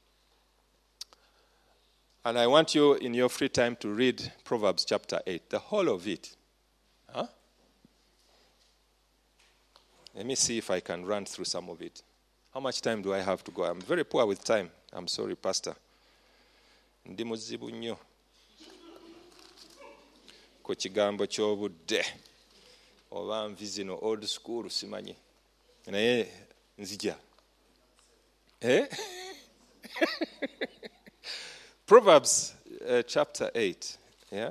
and I want you in your free time to read Proverbs chapter eight, the whole of it. Huh? Let me see if I can run through some of it. How much time do I have to go? I'm very poor with time. I'm sorry, Pastor. Ndi muzibu nnyo ku kigambo ky'obudde oba nvi zino old school simanyi naye nzija. Eh? Proverbs uh, chapter eight. Yeah?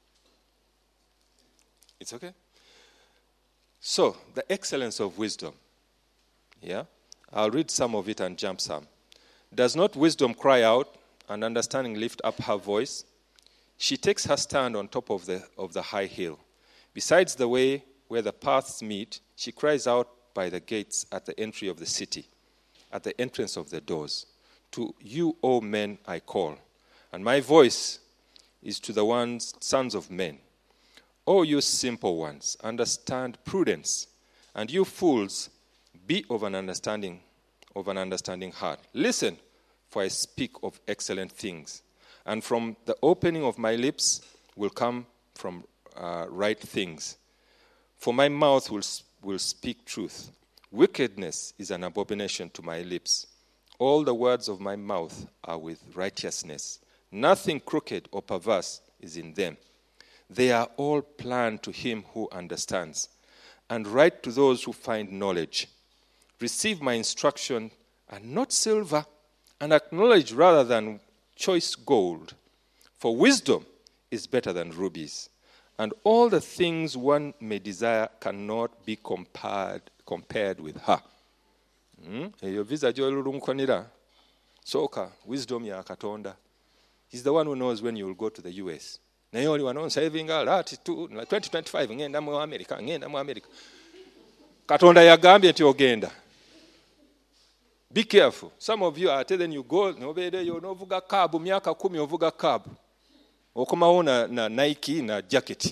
It's okay? So, the excellence of wisdom. Yeah? I'll read some of it and jump some. Does not wisdom cry out and understanding lift up her voice? She takes her stand on top of the of the high hill. Besides the way where the paths meet, she cries out by the gates at the entry of the city, at the entrance of the doors. To you, O men, I call, and my voice is to the ones, sons of men. O you simple ones, understand prudence, and you fools, be of an understanding, of an understanding heart. Listen, for I speak of excellent things, and from the opening of my lips will come from uh, right things. For my mouth will will speak truth. Wickedness is an abomination to my lips. All the words of my mouth are with righteousness. Nothing crooked or perverse is in them. They are all planned to him who understands, and right to those who find knowledge. Receive my instruction, and not silver, and acknowledge rather than choice gold. For wisdom is better than rubies, and all the things one may desire cannot be compared, compared with her. Eyo visa gy'olulunkanira sooka wisdom ya Katonda. He's the one who knows when you will go to the U S. Naye oli wano saving a lot to twenty twenty-five ngenda mu America, ngenda mu America. Katonda yagambye nti ogenda. Be careful. Some of you are telling you go nobeereyo n'ovuga cab myaka kumi ovuga cab. Okomawo na, na Nike na jacket.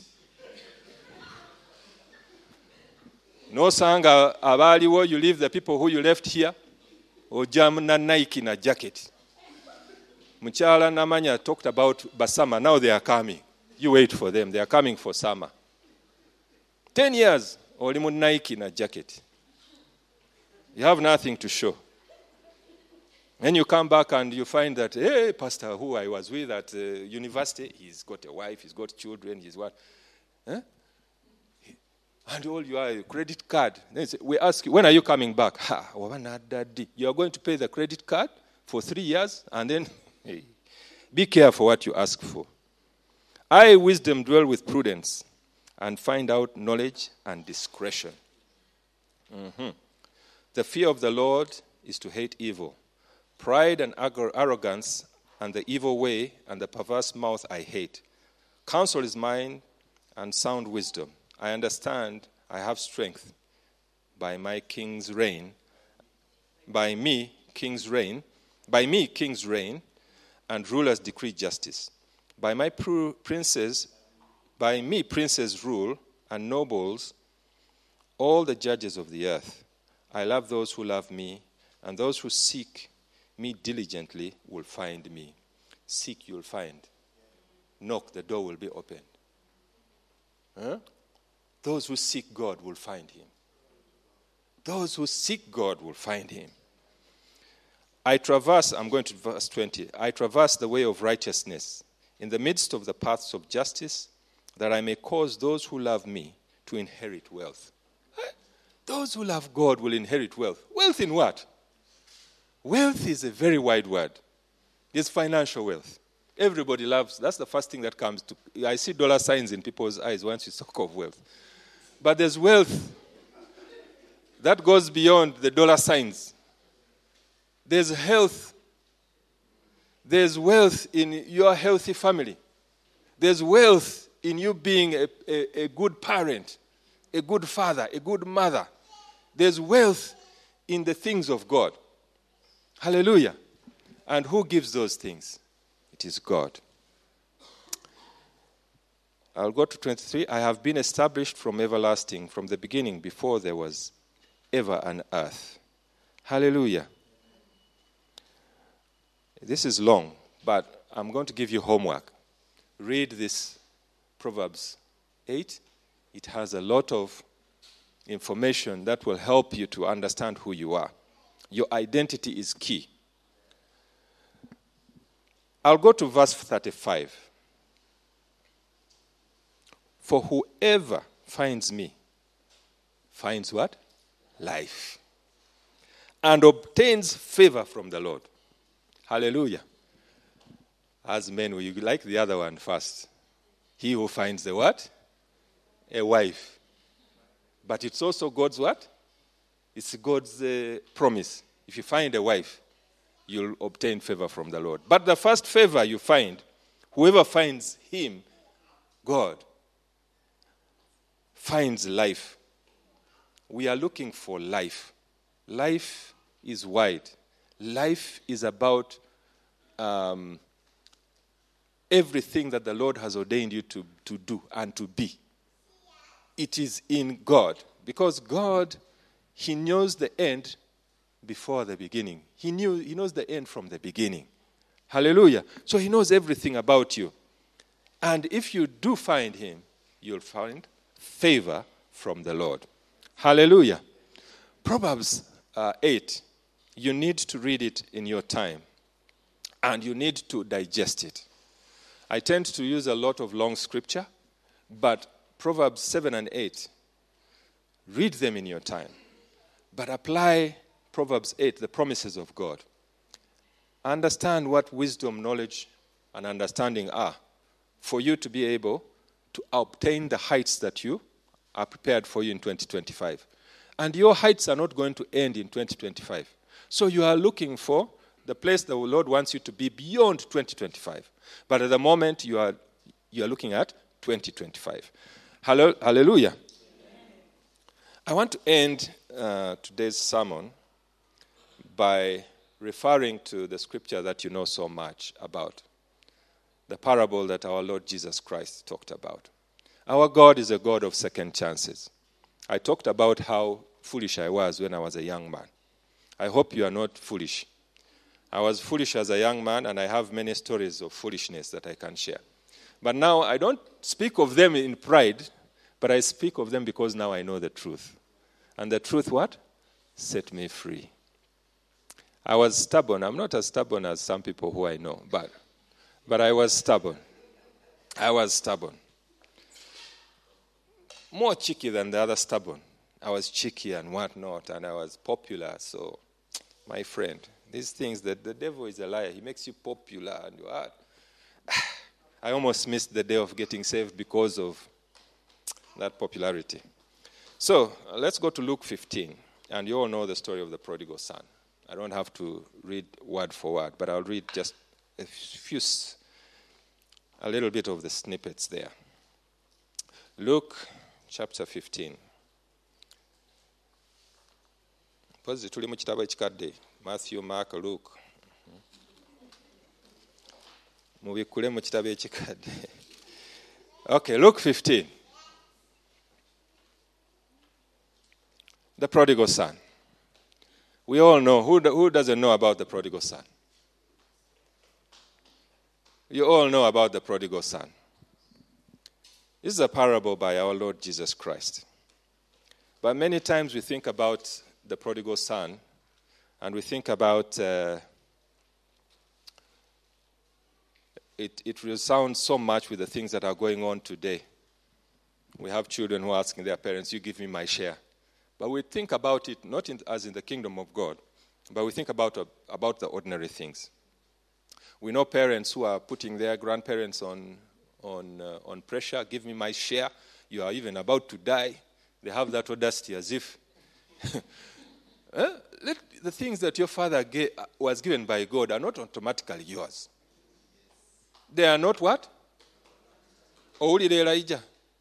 No sanga abaliwo, you leave the people who you left here. Ojam na Nike na jacket. Muchala Namanya talked about Basama. Now they are coming. You wait for them. They are coming for summer. Ten years, oli mu Nike na jacket. You have nothing to show. When you come back and you find that, hey, pastor who I was with at uh, university, he's got a wife, he's got children, he's what? Huh? And all you are, credit card. Then say, we ask you, when are you coming back? Ha, you are going to pay the credit card for three years, and then, hey, be careful what you ask for. I, wisdom, dwell with prudence, and find out knowledge and discretion. Mm-hmm. The fear of the Lord is to hate evil. Pride and arrogance and the evil way and the perverse mouth I hate. Counsel is mine and sound wisdom. I understand I have strength. By my king's reign, by me king's reign, by me king's reign, and rulers decree justice. By my princes, by me princes rule, and nobles, all the judges of the earth. I love those who love me, and those who seek me diligently will find me. Seek, you'll find. Knock, the door will be opened. Huh? Those who seek God will find him. Those who seek God will find him. I traverse, I'm going to verse twenty. I traverse the way of righteousness in the midst of the paths of justice, that I may cause those who love me to inherit wealth. Huh? Those who love God will inherit wealth. Wealth in what? Wealth is a very wide word. It's financial wealth. Everybody loves, that's the first thing that comes to, I see dollar signs in people's eyes once you talk of wealth. But there's wealth that goes beyond the dollar signs. There's health. There's wealth in your healthy family. There's wealth in you being a, a, a good parent, a good father, a good mother. There's wealth in the things of God. Hallelujah. And who gives those things? It is God. I'll go to twenty-three. I have been established from everlasting, from the beginning, before there was ever an earth. Hallelujah. This is long, but I'm going to give you homework. Read this Proverbs eight. It has a lot of information that will help you to understand who you are. Your identity is key. I'll go to verse thirty-five. For whoever finds me finds what? Life. And obtains favor from the Lord. Hallelujah. As men, we like the other one first. He who finds the what? A wife. But it's also God's what? It's God's uh, promise. If you find a wife, you'll obtain favor from the Lord. But the first favor you find, whoever finds him, God, finds life. We are looking for life. Life is wide. Life is about um, everything that the Lord has ordained you to, to do and to be. It is in God. Because God, he knows the end before the beginning. He knew he knows the end from the beginning. Hallelujah. So he knows everything about you. And if you do find him, you'll find favor from the Lord. Hallelujah. Proverbs uh, eight. You need to read it in your time. And you need to digest it. I tend to use a lot of long scripture, but Proverbs seven and eight, read them in your time. But apply Proverbs eight, the promises of God. Understand what wisdom, knowledge, and understanding are for you to be able to obtain the heights that you are prepared for you in twenty twenty-five. And your heights are not going to end in twenty twenty-five. So you are looking for the place the Lord wants you to be beyond twenty twenty-five. But at the moment, you are you are looking at twenty twenty-five. Hallelujah. I want to end uh, today's sermon by referring to the scripture that you know so much about, the parable that our Lord Jesus Christ talked about. Our God is a God of second chances. I talked about how foolish I was when I was a young man. I hope you are not foolish. I was foolish as a young man, and I have many stories of foolishness that I can share. But now I don't speak of them in pride, but I speak of them because now I know the truth. And the truth what? Set me free. I was stubborn. I'm not as stubborn as some people who I know, but, but I was stubborn. I was stubborn. More cheeky than the other stubborn. I was cheeky and whatnot, and I was popular. So, my friend, these things, that the devil is a liar. He makes you popular, and you are. I almost missed the day of getting saved because of that popularity. So, let's go to Luke fifteen, and you all know the story of the prodigal son. I don't have to read word for word, but I'll read just a few, a little bit of the snippets there. Luke chapter fifteen. Pozi tuli mu kitabo ekikadde, Matthew, Mark, Luke. Mubikule mu kitabo ekikadde. Okay, Luke fifteen. The prodigal son. We all know. Who, who doesn't know about the prodigal son? You all know about the prodigal son. This is a parable by our Lord Jesus Christ. But many times we think about the prodigal son, and we think about uh, it, it resounds so much with the things that are going on today. We have children who are asking their parents, you give me my share. But we think about it not in, as in the kingdom of God, but we think about, uh, about the ordinary things. We know parents who are putting their grandparents on, on, uh, on pressure, give me my share. You are even about to die. They have that audacity as if eh? Let, the things that your father gave, was given by God are not automatically yours. They are not what? Owulira Elijah.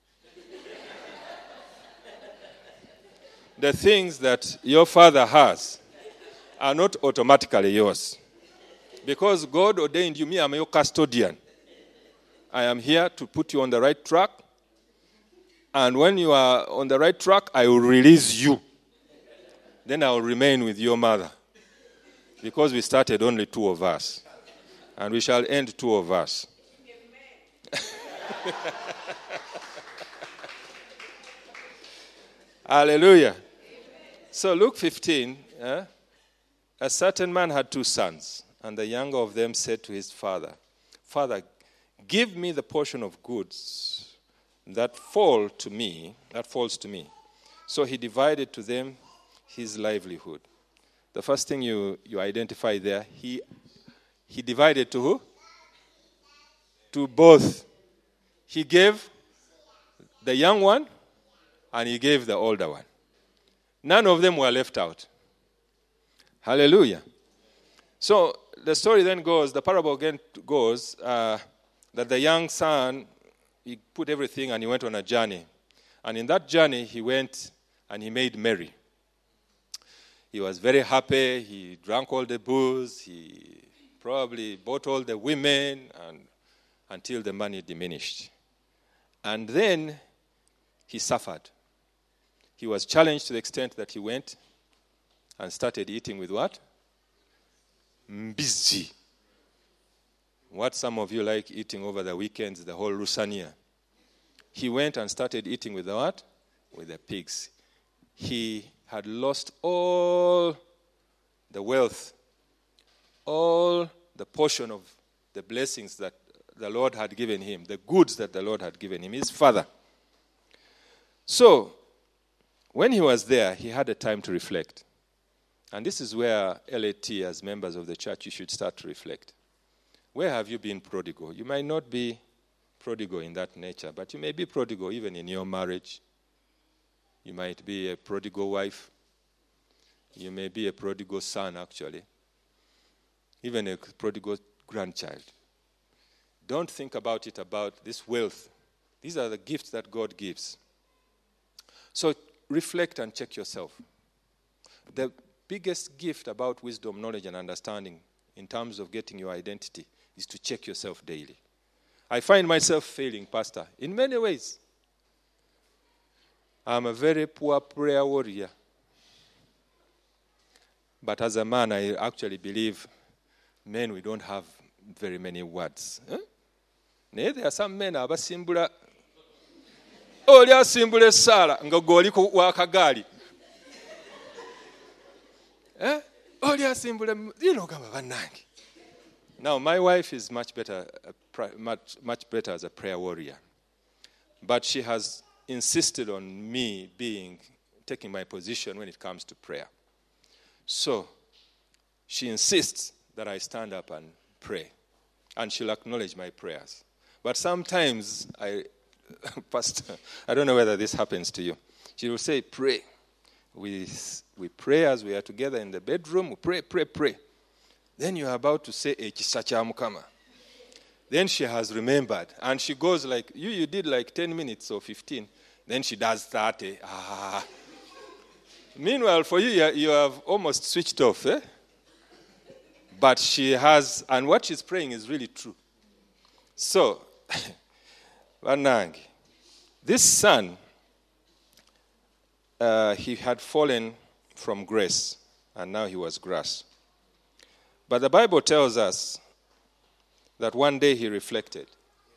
The things that your father has are not automatically yours. Because God ordained you, me, I'm your custodian. I am here to put you on the right track. And when you are on the right track, I will release you. Then I will remain with your mother. Because we started only two of us. And we shall end two of us. Hallelujah. So Luke fifteen, eh? A certain man had two sons, and the younger of them said to his father, Father, give me the portion of goods that fall to me, that falls to me. So he divided to them his livelihood. The first thing you, you identify there, he he divided to who? To both. He gave the young one, and he gave the older one. None of them were left out. Hallelujah. So the story then goes, the parable again goes, uh, that the young son, he put everything and he went on a journey. And in that journey, he went and he made merry. He was very happy. He drank all the booze. He probably bought all the women and until the money diminished. And then he suffered. He was challenged to the extent that he went and started eating with what? Mbizi. What some of you like eating over the weekends, the whole Rusania. He went and started eating with the what? With the pigs. He had lost all the wealth, all the portion of the blessings that the Lord had given him, the goods that the Lord had given him, his father. So, when he was there, he had a time to reflect. And this is where L A T, as members of the church, you should start to reflect. Where have you been prodigal? You might not be prodigal in that nature, but you may be prodigal even in your marriage. You might be a prodigal wife. You may be a prodigal son, actually. Even a prodigal grandchild. Don't think about it about this wealth. These are the gifts that God gives. So reflect and check yourself. The biggest gift about wisdom, knowledge, and understanding in terms of getting your identity is to check yourself daily. I find myself failing, Pastor, in many ways. I'm a very poor prayer warrior. But as a man, I actually believe men, we don't have very many words. Huh? There are some men abasimbula oli asimbula Sara nga goli ku wakagali. Eh? Oli asimbula you know kama banangi. Now my wife is much better much much better as a prayer warrior. But she has insisted on me being taking my position when it comes to prayer. So she insists that I stand up and pray. And she'll acknowledge my prayers. But sometimes, I, Pastor, I don't know whether this happens to you. She will say, pray. We, we pray as we are together in the bedroom. We pray, pray, pray. Then you are about to say, Ekisa kya Mukama. Then she has remembered. And she goes like, you, you did like ten minutes or fifteen. Then she does thirty. Ah. Meanwhile, for you, you have almost switched off. Eh? But she has, and what she's praying is really true. So, Vanangi, this son, uh, he had fallen from grace, and now he was grass. But the Bible tells us that one day he reflected.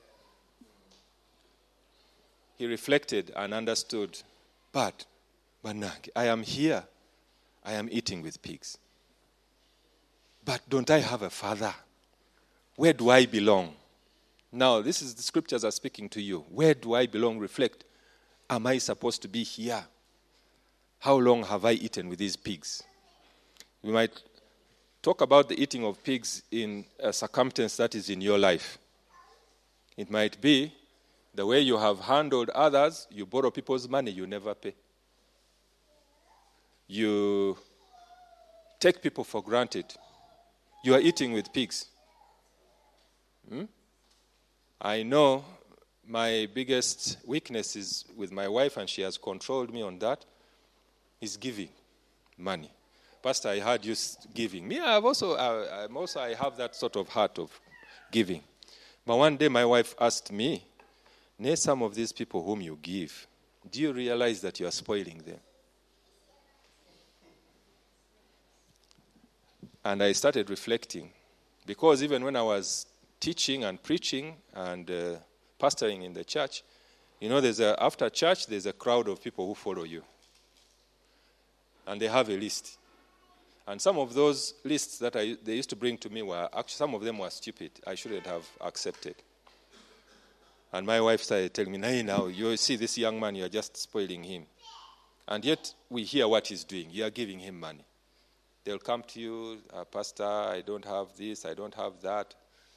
He reflected and understood, but, Vanangi, I am here. I am eating with pigs. But don't I have a father? Where do I belong? Now, this is the scriptures are speaking to you. Where do I belong? Reflect. Am I supposed to be here? How long have I eaten with these pigs? We might talk about the eating of pigs in a circumstance that is in your life. It might be the way you have handled others. You borrow people's money, you never pay. You take people for granted. You are eating with pigs. Hmm? I know my biggest weakness is with my wife, and she has controlled me on that, is giving money. Pastor, I heard you giving. Me, I've also, I, I'm also, I have that sort of heart of giving. But one day my wife asked me, name some of these people whom you give. Do you realize that you are spoiling them? And I started reflecting, because even when I was teaching and preaching and uh, pastoring in the church, you know, there's a, after church, there's a crowd of people who follow you. And they have a list. And some of those lists that I, they used to bring to me were, actually, some of them were stupid. I shouldn't have accepted. And my wife started telling me, hey, now, you see this young man, you're just spoiling him. And yet, we hear what he's doing. You are giving him money. They'll come to you, uh, Pastor, I don't have this, I don't have that.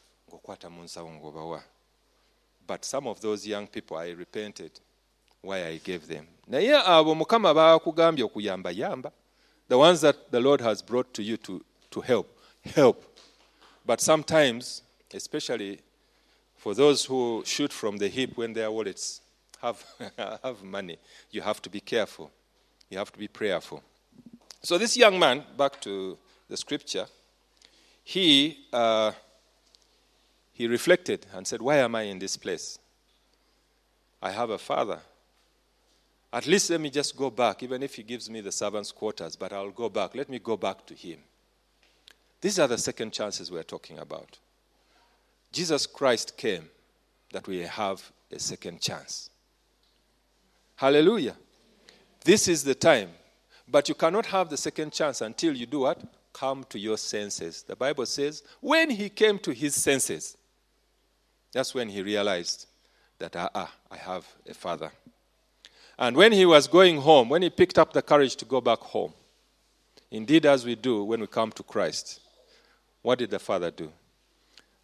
But some of those young people, I repented why I gave them. The ones that the Lord has brought to you to, to help, help. But sometimes, especially for those who shoot from the hip when their wallets have, have money, you have to be careful. You have to be prayerful. So this young man, back to the scripture, he uh, he reflected and said, why am I in this place? I have a father. At least let me just go back, even if he gives me the servants' quarters, but I'll go back. Let me go back to him. These are the second chances we're talking about. Jesus Christ came that we have a second chance. Hallelujah. This is the time. But you cannot have the second chance until you do what? Come to your senses. The Bible says, when he came to his senses, that's when he realized that, ah, ah, I have a father. And when he was going home, when he picked up the courage to go back home, indeed as we do when we come to Christ, what did the father do?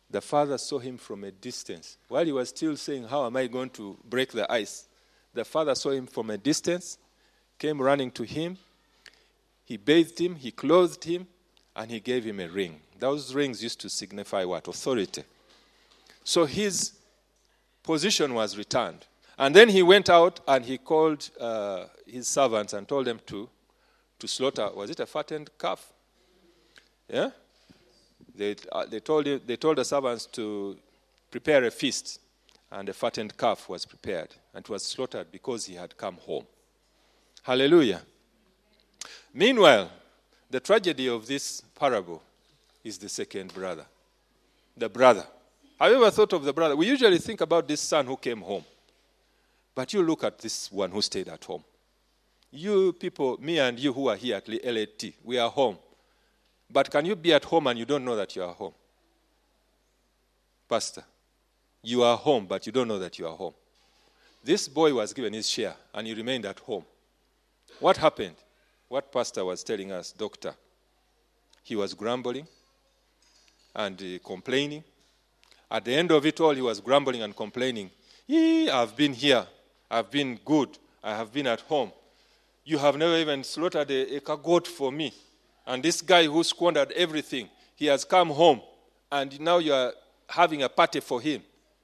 The father saw him from a distance. While he was still saying, how am I going to break the ice? The father saw him from a distance, came running to him. He bathed him, he clothed him, and he gave him a ring. Those rings used to signify what? Authority. So his position was returned. And then he went out and he called uh, his servants and told them to, to slaughter, was it a fattened calf? Yeah? They, uh, they, told him, they told the servants to prepare a feast, and a fattened calf was prepared, and it was slaughtered because he had come home. Hallelujah. Meanwhile, the tragedy of this parable is the second brother. The brother. Have you ever thought of the brother? We usually think about this son who came home. But you look at this one who stayed at home. You people, me and you who are here at L A T, we are home. But can you be at home and you don't know that you are home? Pastor, you are home, but you don't know that you are home. This boy was given his share, and he remained at home. What happened? What Pastor was telling us, doctor, he was grumbling and uh, complaining. At the end of it all, he was grumbling and complaining. I've been here. I've been good. I have been at home. You have never even slaughtered a, a goat for me. And this guy who squandered everything, he has come home, and now you are having a party for him.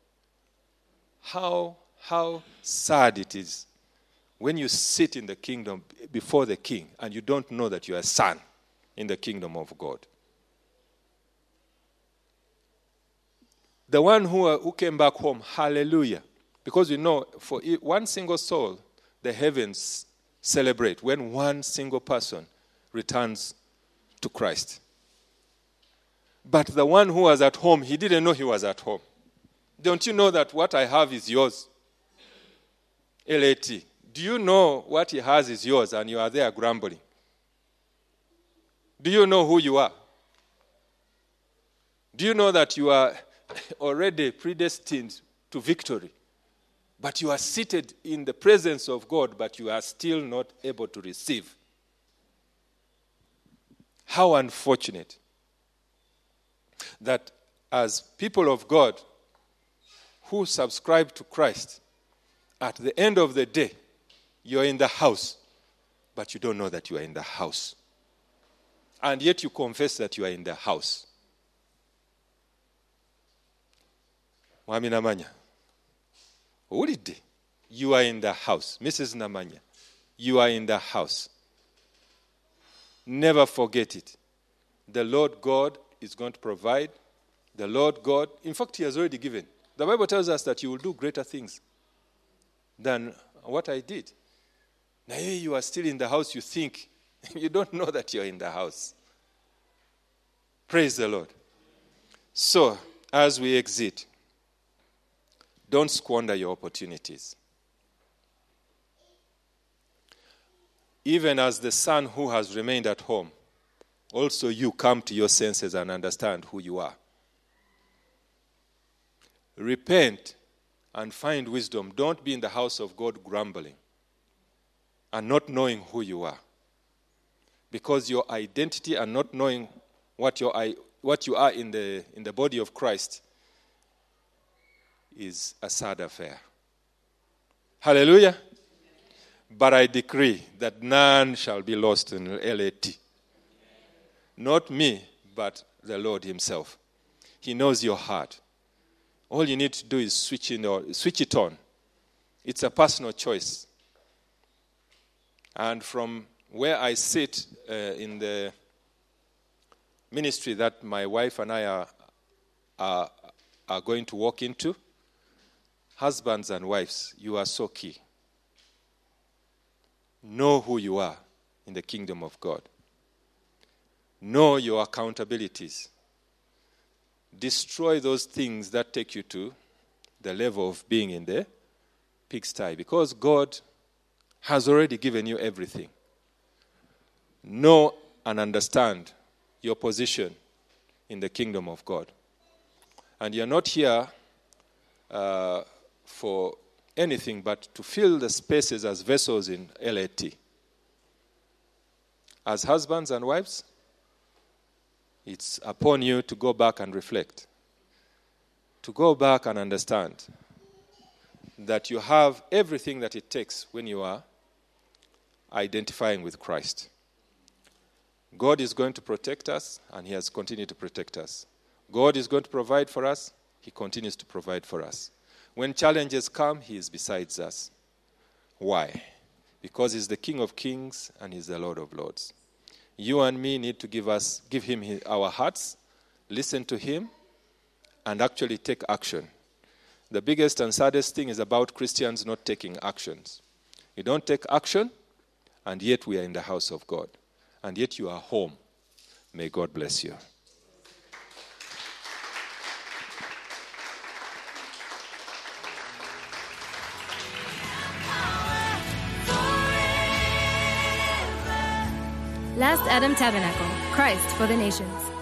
How, how sad it is when you sit in the kingdom before the king and you don't know that you are a son in the kingdom of God. The one who, who came back home, hallelujah. Because we know for one single soul, the heavens celebrate when one single person returns to Christ. But the one who was at home, he didn't know he was at home. Don't you know that what I have is yours? L A T. Do you know what he has is yours and you are there grumbling? Do you know who you are? Do you know that you are already predestined to victory? But you are seated in the presence of God, but you are still not able to receive. How unfortunate that as people of God who subscribe to Christ, at the end of the day, you're in the house, but you don't know that you are in the house. And yet you confess that you are in the house. Mwami Namanya. Ulide. You are in the house. Missus Namanya. You are in the house. Never forget it. The Lord God is going to provide. The Lord God, in fact, he has already given. The Bible tells us that you will do greater things than what I did. Now here you are still in the house, you think. You don't know that you're in the house. Praise the Lord. So, as we exit, don't squander your opportunities. Even as the son who has remained at home, also you come to your senses and understand who you are. Repent and find wisdom. Don't be in the house of God grumbling and not knowing who you are. Because your identity and not knowing what, your, what you are in the, in the body of Christ is a sad affair. Hallelujah. But I decree that none shall be lost in L A T. Not me, but the Lord himself. He knows your heart. All you need to do is switch, in or, switch it on. It's a personal choice. And from where I sit uh, in the ministry that my wife and I are, are, are going to walk into, husbands and wives, you are so key. Know who you are in the kingdom of God. Know your accountabilities. Destroy those things that take you to the level of being in the pigsty, because God has already given you everything. Know and understand your position in the kingdom of God. And you're not here uh, for anything but to fill the spaces as vessels in L A T. As husbands and wives, it's upon you to go back and reflect. to go back and understand that you have everything that it takes when you are identifying with Christ. God is going to protect us, and he has continued to protect us. God is going to provide for us, he continues to provide for us. When challenges come, he is beside us. Why? Because he's the King of Kings and he's the Lord of Lords. You and me need to give us, give him his, our hearts, listen to him, and actually take action. The biggest and saddest thing is about Christians not taking actions. You don't take action, and yet we are in the house of God. And yet you are home. May God bless you. Last Adam Tabernacle, Christ for the Nations.